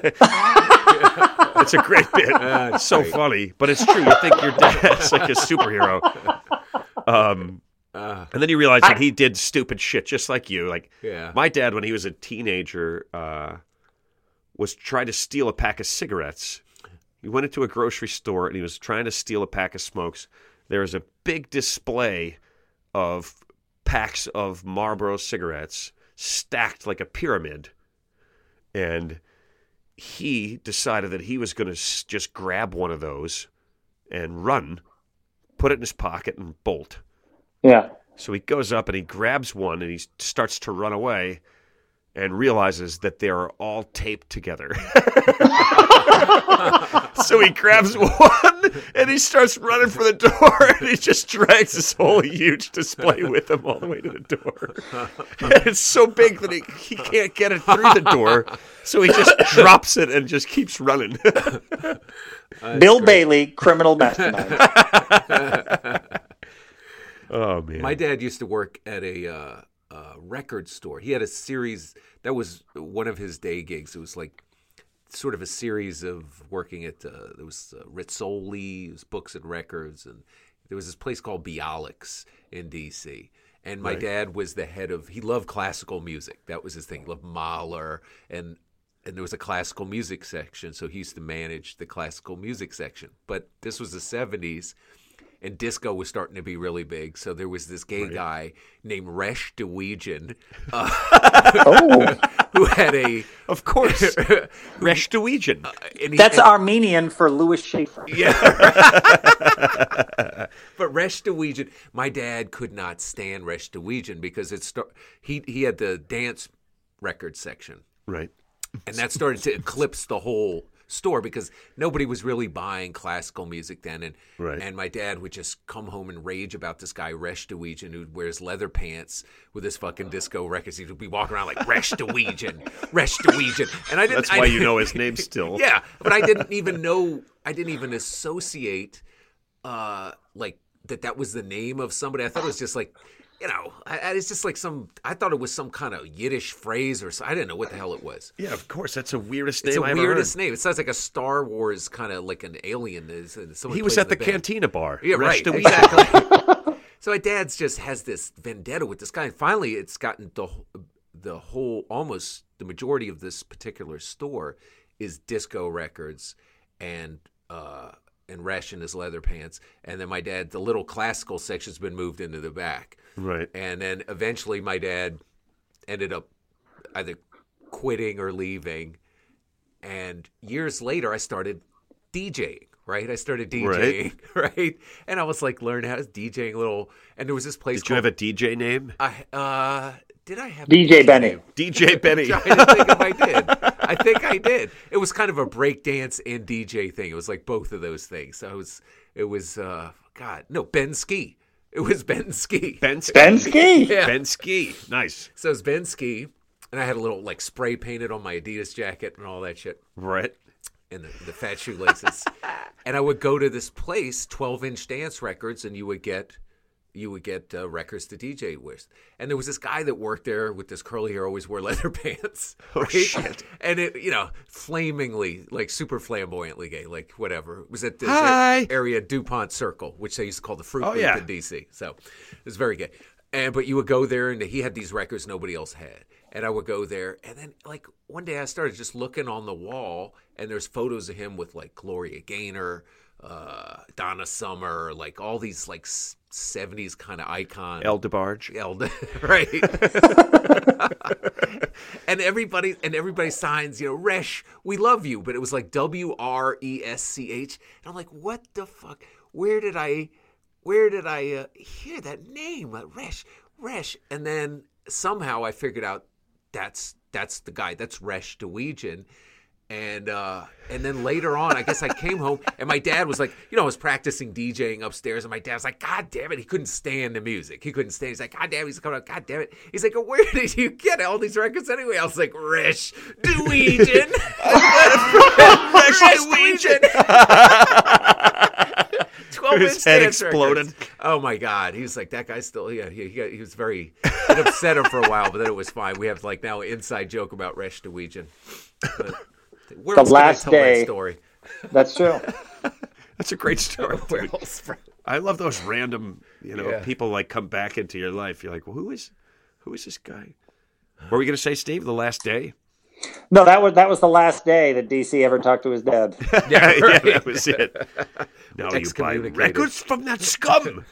It's a great bit. Uh, It's so funny, but it's true. You think your dad's like a superhero. Um, Uh, and then you realize that he did stupid shit just like you. Like Yeah. my dad, when he was a teenager, uh, was trying to steal a pack of cigarettes. He went into a grocery store and he was trying to steal a pack of smokes. There was a big display of packs of Marlboro cigarettes stacked like a pyramid. And he decided that he was going to just grab one of those and run put it in his pocket and bolt. Yeah. So he goes up and he grabs one and he starts to run away and realizes that they are all taped together. So he grabs one and he starts running for the door and he just drags this whole huge display with him all the way to the door. And it's so big that he, he can't get it through the door. So he just drops it and just keeps running. Bill great. Bailey, criminal mastermind. Oh, man. My dad used to work at a uh, uh, record store. He had a series, that was one of his day gigs. It was like sort of a series of working at, uh, there was uh, Rizzoli, it was Books and Records, and there was this place called Bialix in D C And my right. dad was the head of, he loved classical music. That was his thing. He loved Mahler, and and there was a classical music section, so he used to manage the classical music section. But this was the seventies, and disco was starting to be really big. So there was this gay right. guy named Resh DeWegian, uh, oh. who had a... Of course, Resh DeWegian. Uh, That's and, Armenian for Louis Schaefer. Yeah. But Resh DeWegian, my dad could not stand Resh DeWegian because it start, he, he had the dance record section. Right. And that started to eclipse the whole store because nobody was really buying classical music then. And right. and my dad would just come home and rage about this guy, Resh DeWegian, who wears leather pants with his fucking disco records. He would be walking around like, Resh DeWegian, Resh DeWegian. And I didn't, That's why I, you know his name still. Yeah, but I didn't even know, I didn't even associate, uh, like, that that was the name of somebody. I thought it was just like, you know, I, I, it's just like some, I thought it was some kind of Yiddish phrase or something. I didn't know what the hell it was. Yeah, of course. That's the weirdest name It's the I ever weirdest heard. name. It sounds like a Star Wars kind of like an alien. Is He was at the, the Cantina bar. Yeah, Resh right. Exactly. So my dad's just has this vendetta with this guy. And finally, it's gotten the the whole, almost the majority of this particular store is disco records and uh, and Resh in his leather pants. And then my dad, the little classical section's been moved into the back. Right. And then eventually my dad ended up either quitting or leaving. And years later, I started DJing, right? I started DJing, right? right? And I was like, learning how to DJing a little. And there was this place Did called, you have a D J name? I, uh, did I have D J Benny. Name? D J Benny. I'm trying to think if I did. I think I did. It was kind of a break dance and D J thing. It was like both of those things. So it was, it was, uh, God, no, Ben Ski. It was Ben Ski. Ben Ski. Ben Ski. Yeah. Ben Ski. Nice. So it was Ben Ski, and I had a little like spray painted on my Adidas jacket and all that shit. Right. And the, the fat shoelaces. And I would go to this place, twelve inch dance records, and you would get you would get uh, records to D J with. And there was this guy that worked there with this curly hair, always wore leather pants. Oh, right? shit. And it, you know, flamingly, like super flamboyantly gay, like whatever. It was at this Hi. area, DuPont Circle, which they used to call the Fruit Oh, Loop yeah. in D C. So it was very gay. And but you would go there, and he had these records nobody else had. And I would go there, and then like one day I started just looking on the wall, and there's photos of him with like Gloria Gaynor, uh, Donna Summer, like all these like seventies kind of icons. El DeBarge. El De- right. and everybody and everybody signs, you know, Resh, we love you, but it was like W R E S C H, and I'm like, what the fuck? Where did I, where did I uh, hear that name, uh, Resh, Resh? And then somehow I figured out that's that's the guy, that's Resh DeWegian. And uh, and then later on, I guess I came home, and my dad was like, you know, I was practicing DJing upstairs, and my dad was like, God damn it, he couldn't stand the music. He couldn't stand. He's like, God damn it, he's coming up. God damn it. He's like, where did you get all these records anyway? I was like, Resh DeWegian. Resh DeWegian. twelve His inch head dance exploded. records. Oh my God. He was like, that guy's still, yeah, he, he, got, he was very, it upset him for a while, but then it was fine. We have like now an inside joke about Resh DeWegian. But, where The else can I last tell that day. story? That's true. That's a great story. Where else? I love those random, you know, Yeah. people like come back into your life. You're like, well, who is, who is this guy? What were we going to say, Steve? The last day? No, that was that was the last day that D C ever talked to his dad. Yeah, yeah, that was it. Now you buy Excommunicated. records from that scum.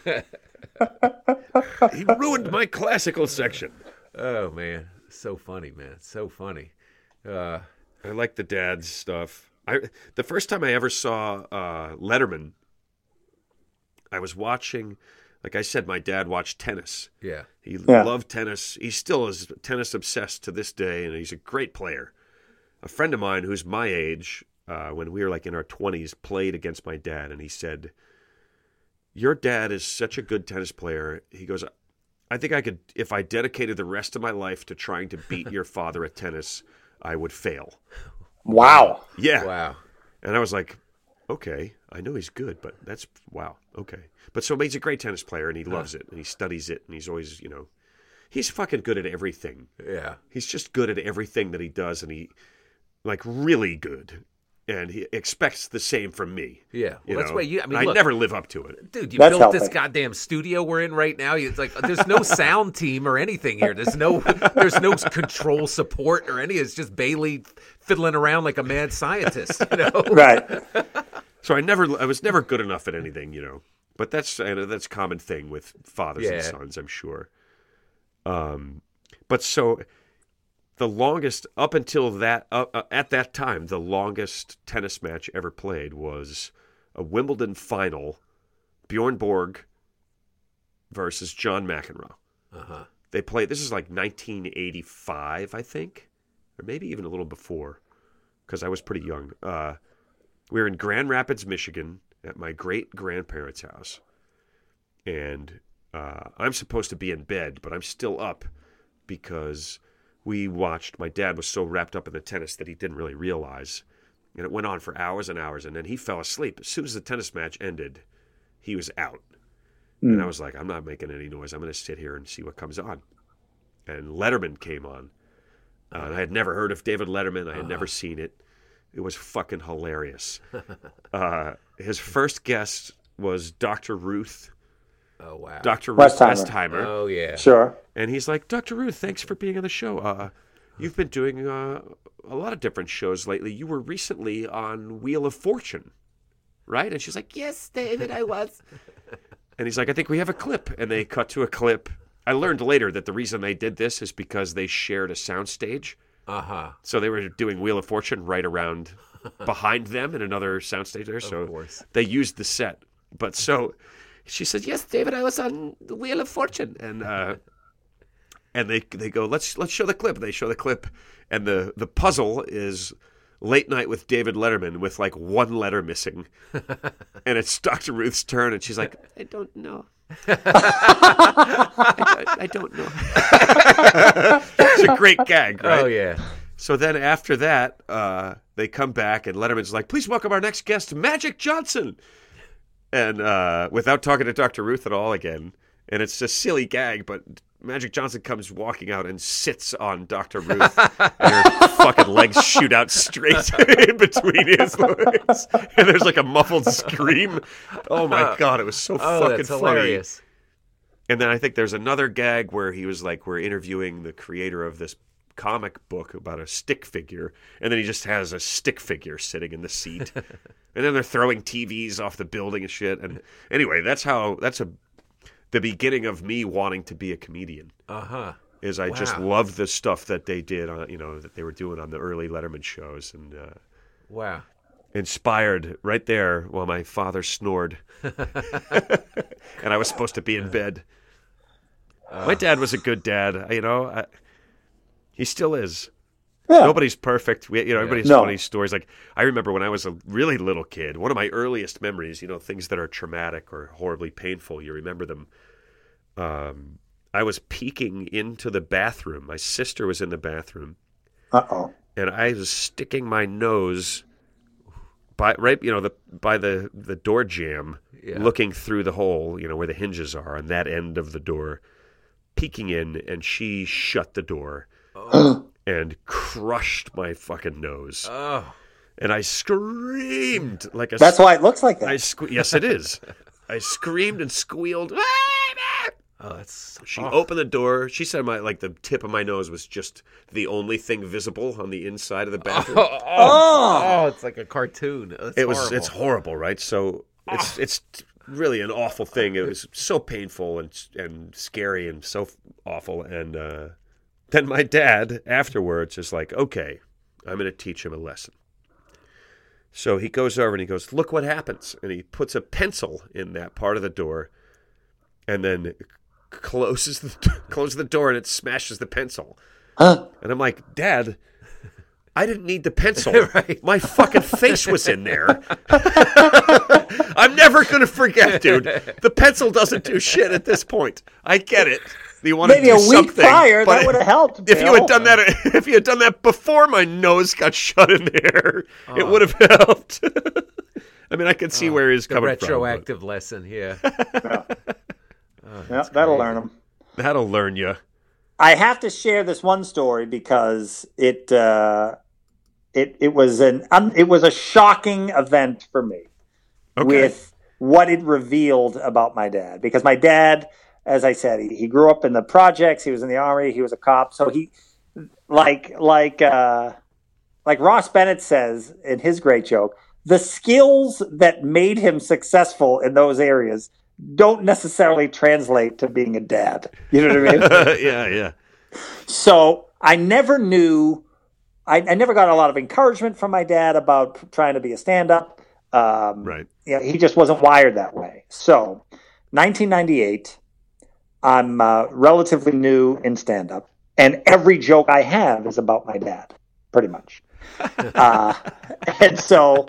He ruined my classical section. Oh man, so funny, man, so funny. Uh, I like the dad's stuff. I the first time I ever saw uh, Letterman, I was watching, like I said, my dad watched tennis. Yeah. He Yeah. loved tennis. He still is tennis obsessed to this day, and he's a great player. A friend of mine who's my age, uh, when we were like in our twenties, played against my dad, and he said, your dad is such a good tennis player. He goes, I think I could, if I dedicated the rest of my life to trying to beat your father at tennis, I would fail. Wow. Yeah. Wow. And I was like, okay, I know he's good, but that's, wow, okay. But so he's a great tennis player, and he loves it, and he studies it, and he's always, you know, he's fucking good at everything. Yeah. He's just good at everything that he does, and he, like, really good. And he expects the same from me. Yeah. Well, you that's know? why you, I mean, I look, never live up to it. dude, you That's built this healthy. goddamn studio we're in right now. It's like there's no sound team or anything here. There's no there's no control support or any. It's just Bailey fiddling around like a mad scientist, you know? Right. So I never, I was never good enough at anything, you know. But that's uh, that's a common thing with fathers and Yeah. sons, I'm sure. Um, but so the longest up until that uh, uh, at that time, the longest tennis match ever played was a Wimbledon final, Bjorn Borg versus John McEnroe. Uh-huh. They played. This is like nineteen eighty-five, I think, or maybe even a little before, because I was pretty young. Uh, we were in Grand Rapids, Michigan, at my great grandparents' house, and uh, I'm supposed to be in bed, but I'm still up because we watched. My dad was so wrapped up in the tennis that he didn't really realize, and it went on for hours and hours, and then he fell asleep. As soon as the tennis match ended, he was out. And I was like, I'm not making any noise. I'm going to sit here and see what comes on. And Letterman came on. Uh, and I had never heard of David Letterman. I had never seen it. It was fucking hilarious. Uh, his first guest was Doctor Ruth, Oh wow. Doctor Ruth Westheimer. Westheimer. Oh yeah. Sure. And he's like, Doctor Ruth, thanks for being on the show. Uh, you've been doing uh, a lot of different shows lately. You were recently on Wheel of Fortune, right? And she's like, yes, David, I was. And he's like, I think we have a clip. And they cut to a clip. I learned later that the reason they did this is because they shared a soundstage. Uh-huh. So they were doing Wheel of Fortune right around behind them in another soundstage there. So course. they used the set. But so she said, yes, David, I was on the Wheel of Fortune. And uh, and they they go, let's let's show the clip. They show the clip. And the, the puzzle is Late Night with David Letterman with like one letter missing. And it's Doctor Ruth's turn. And she's like, I don't know. I, I don't know. It's a great gag, right? Oh yeah. So then after that, uh, they come back and Letterman's like, please welcome our next guest, Magic Johnson. And uh, without talking to Doctor Ruth at all again. And it's a silly gag, but Magic Johnson comes walking out and sits on Doctor Ruth. And her fucking legs shoot out straight in between his legs. And there's like a muffled scream. Oh my God, it was so Oh, fucking that's funny. hilarious. And then I think there's another gag where he was like, we're interviewing the creator of this comic book about a stick figure, and then he just has a stick figure sitting in the seat. And then they're throwing T Vs off the building and shit. And anyway, that's how, that's a, the beginning of me wanting to be a comedian. Uh-huh. Is I just Wow. love the stuff that they did on, you know, that they were doing on the early Letterman shows, and uh, Wow. inspired right there while my father snored. And I was supposed to be in bed. My dad was a good dad, you know. I, he still is. Yeah. Nobody's perfect. We, you know, everybody has No. funny stories. Like I remember when I was a really little kid. One of my earliest memories, you know, things that are traumatic or horribly painful. You remember them. Um, I was peeking into the bathroom. My sister was in the bathroom, Uh-oh. and I was sticking my nose by right, you know, the by the the door jamb, Yeah. looking through the hole, you know, where the hinges are on that end of the door, peeking in, and she shut the door and crushed my fucking nose, Oh. and I screamed like a. That's why it looks like that. I sque- yes, it is. I screamed and squealed. Oh, that's She oh. opened the door. She said my like the tip of my nose was just the only thing visible on the inside of the bathroom. Oh, oh, oh, it's like a cartoon. That's it was horrible. it's horrible, right? So it's it's really an awful thing. It was so painful and and scary and so awful. And uh, then my dad afterwards is like, "Okay, I'm going to teach him a lesson." So he goes over and he goes, look what happens. And he puts a pencil in that part of the door and then closes the, closes the door and it smashes the pencil. Huh? And I'm like, Dad, I didn't need the pencil. Right. My fucking face was in there. I'm never going to forget, dude. The pencil doesn't do shit at this point. I get it. You want Maybe to do a week something, prior, but that would have helped. If you Bill. had done that, if you had done that before my nose got shut in there, oh. it would have helped. I mean, I can see oh, where he's coming retroactive from. Retroactive lesson here. Yeah, oh, yeah that'll learn him. That'll learn you. I have to share this one story because it uh, it it was an um, it was a shocking event for me okay. with what it revealed about my dad. Because my dad, as I said, he, he grew up in the projects. He was in the army. He was a cop. So he, like like uh, like Ross Bennett says in his great joke, the skills that made him successful in those areas don't necessarily translate to being a dad. You know what I mean? yeah, yeah. So I never knew, I, I never got a lot of encouragement from my dad about trying to be a stand-up. Um, right. You know, he just wasn't wired that way. So nineteen ninety-eight, I'm uh, relatively new in stand-up, and every joke I have is about my dad, pretty much. uh, and so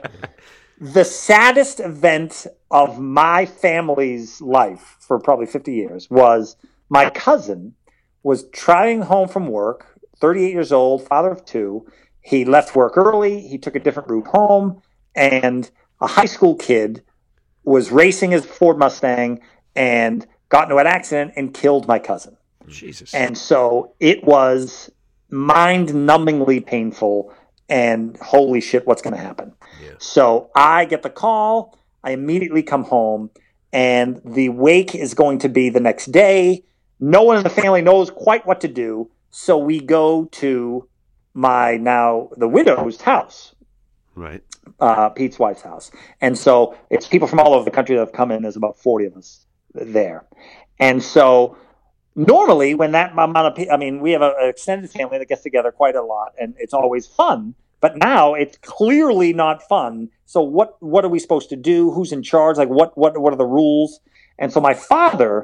the saddest event of my family's life for probably fifty years was my cousin was driving home from work, thirty-eight years old, father of two. He left work early. He took a different route home, and a high school kid was racing his Ford Mustang and got into an accident and killed my cousin. Jesus. And so it was mind-numbingly painful, and holy shit, what's going to happen? Yeah. So I get the call. I immediately come home, and the wake is going to be the next day. No one in the family knows quite what to do, so we go to my now the widow's house, right? Uh, Pete's wife's house, and so it's people from all over the country that have come in. There's about forty of us there, and so normally when that amount of people, I mean, we have an extended family that gets together quite a lot, and it's always fun. But now it's clearly not fun. So what what are we supposed to do? Who's in charge? Like what what what are the rules? And so my father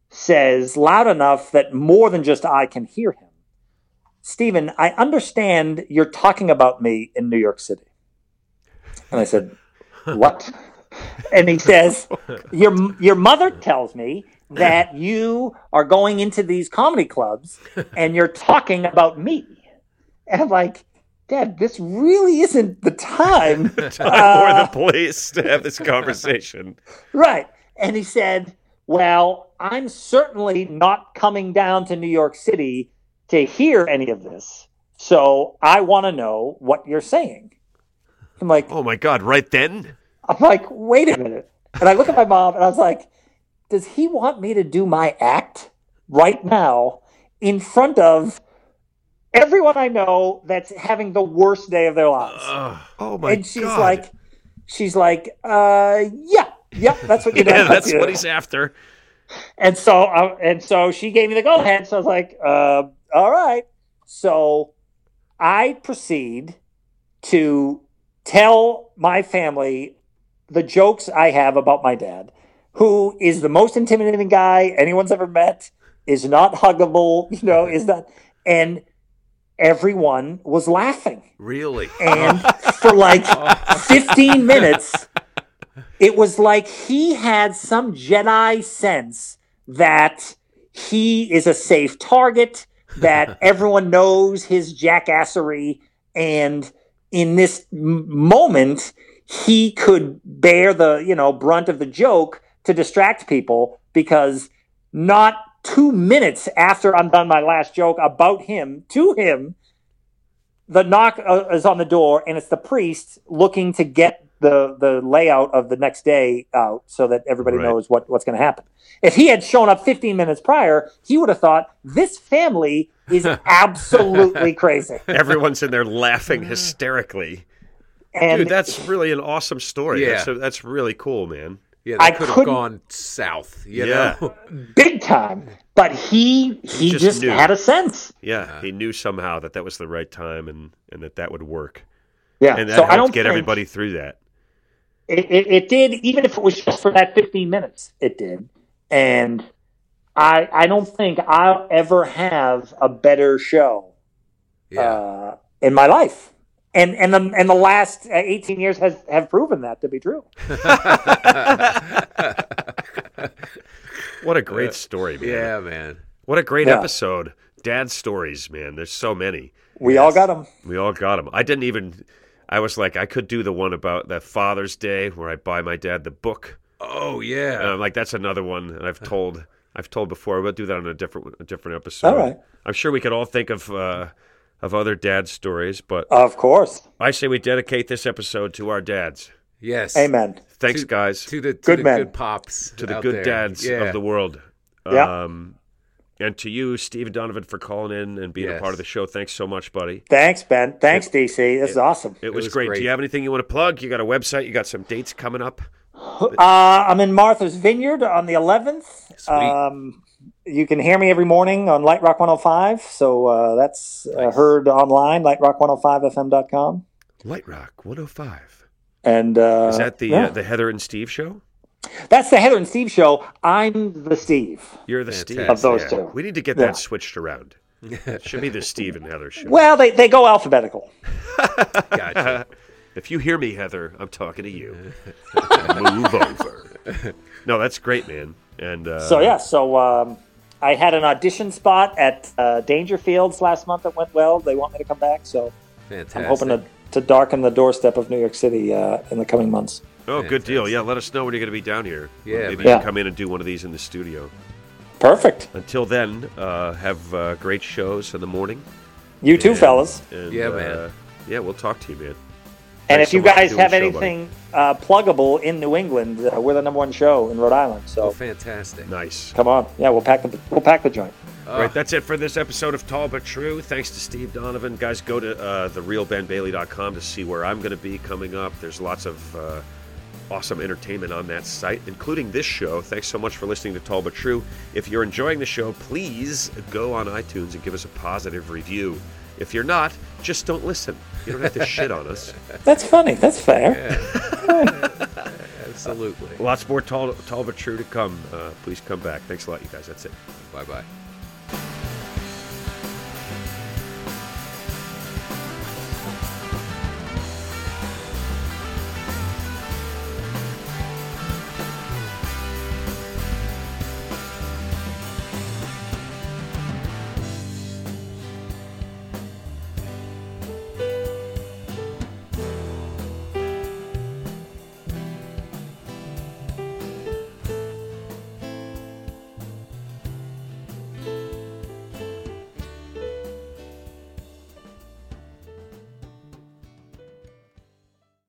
says loud enough that more than just I can hear him, Stephen, I understand you're talking about me in New York City. And I said, what? And he says, your your mother tells me that you are going into these comedy clubs and you're talking about me. And I'm like, Dad, this really isn't the time. the time or the place to have this conversation. Right. And he said, well, I'm certainly not coming down to New York City to hear any of this. So I want to know what you're saying. I'm like, oh my God, right then? I'm like, wait a minute. And I look at my mom and I was like, does he want me to do my act right now in front of everyone I know that's having the worst day of their lives? Uh, oh my God. And she's God. like, she's like, uh, yeah, yeah, that's what you're doing. Yeah, that's what he's after. And so, uh, and so she gave me the go ahead. So I was like, uh, all right. So I proceed to tell my family the jokes I have about my dad, who is the most intimidating guy anyone's ever met, is not huggable, you know, is not, and everyone was laughing. Really? And for like fifteen minutes, it was like he had some Jedi sense that he is a safe target, that everyone knows his jackassery, and in this m- moment, he could bear the, you know, brunt of the joke to distract people, because not two minutes after I'm done my last joke about him to him, the knock uh, is on the door, and it's the priest looking to get the the layout of the next day out so that everybody right. knows what, what's going to happen. If he had shown up fifteen minutes prior, he would have thought, this family is absolutely crazy. Everyone's in there laughing hysterically. And dude, that's really an awesome story. Yeah. That's, that's really cool, man. Yeah, that I could have gone south, you yeah. know? Big time. But he he, he just, just had a sense. Yeah, he knew somehow that that was the right time and, and that that would work. Yeah. And that so I helped don't get think everybody through that. It, it, it did, even if it was just for that fifteen minutes. It did, and I I don't think I'll ever have a better show Yeah. uh, in my life. And and the and the last eighteen years has have proven that to be true. What a great story, man. Yeah, man. What a great Yeah. episode. Dad stories, man. There's so many. We Yes. all got them. We all got them. I didn't even, I was like, I could do the one about that Father's Day where I buy my dad the book. Oh, yeah. And I'm like, that's another one. And I've told, I've told before, we'll do that on a different, a different episode. All right. I'm sure we could all think of, uh, of other dad stories, but Of course. I say we dedicate this episode to our dads. yes. Amen. Thanks, To- guys. To the, to Good the men. good pops. to the out good there. dads yeah. of the world. Yeah. Um, and to you, Steve Donovan, for calling in and being a Yes. part of the show. Thanks so much, buddy. Thanks, Ben. Thanks, D C. This is awesome. It was, was great. great. Do you have anything you want to plug? You got a website? You got some dates coming up? Uh, I'm in Martha's Vineyard on the eleventh. Sweet. Um, you can hear me every morning on Light Rock one oh five. So uh, that's uh, Nice. heard online, light rock one oh five f m dot com. Light Rock one oh five. And uh, Is that the yeah. uh, the Heather and Steve show? That's the Heather and Steve show. I'm the Steve. You're the Fantastic. Steve. Of those Yeah. two. We need to get Yeah. that switched around. It should be the Steve and Heather show. Well, they, they go alphabetical. Gotcha. If you hear me, Heather, I'm talking to you. Move over. No, that's great, man. And uh, So yeah, so um, I had an audition spot at uh, Dangerfields last month that went well. They want me to come back, so Fantastic. I'm hoping to, to darken the doorstep of New York City uh, in the coming months. oh, good deal. Yeah, let us know when you're going to be down here. Yeah, maybe man. you Yeah. can come in and do one of these in the studio. Perfect. Until then, uh, have uh, great shows in the morning. You too, And- fellas. and, Yeah, uh, man. Yeah, we'll talk to you, man. And Thanks if you so much for guys doing have the show, buddy. anything uh, pluggable in New England, uh, we're the number one show in Rhode Island. So Oh, fantastic. Nice. come on, yeah, we'll pack the we'll pack the joint. Oh, Right, that's it for this episode of Tall But True. Thanks to Steve Donovan. Guys, go to uh, the real ben bailey dot com to see where I'm going to be coming up. There's lots of uh, awesome entertainment on that site, including this show. Thanks so much for listening to Tall But True. If you're enjoying the show, please go on iTunes and give us a positive review. If you're not, just don't listen. You don't have to shit on us. That's funny. That's fair. absolutely. Lots more Tall, tall But True to come. Uh, please come back. Thanks a lot, you guys. That's it. Bye-bye.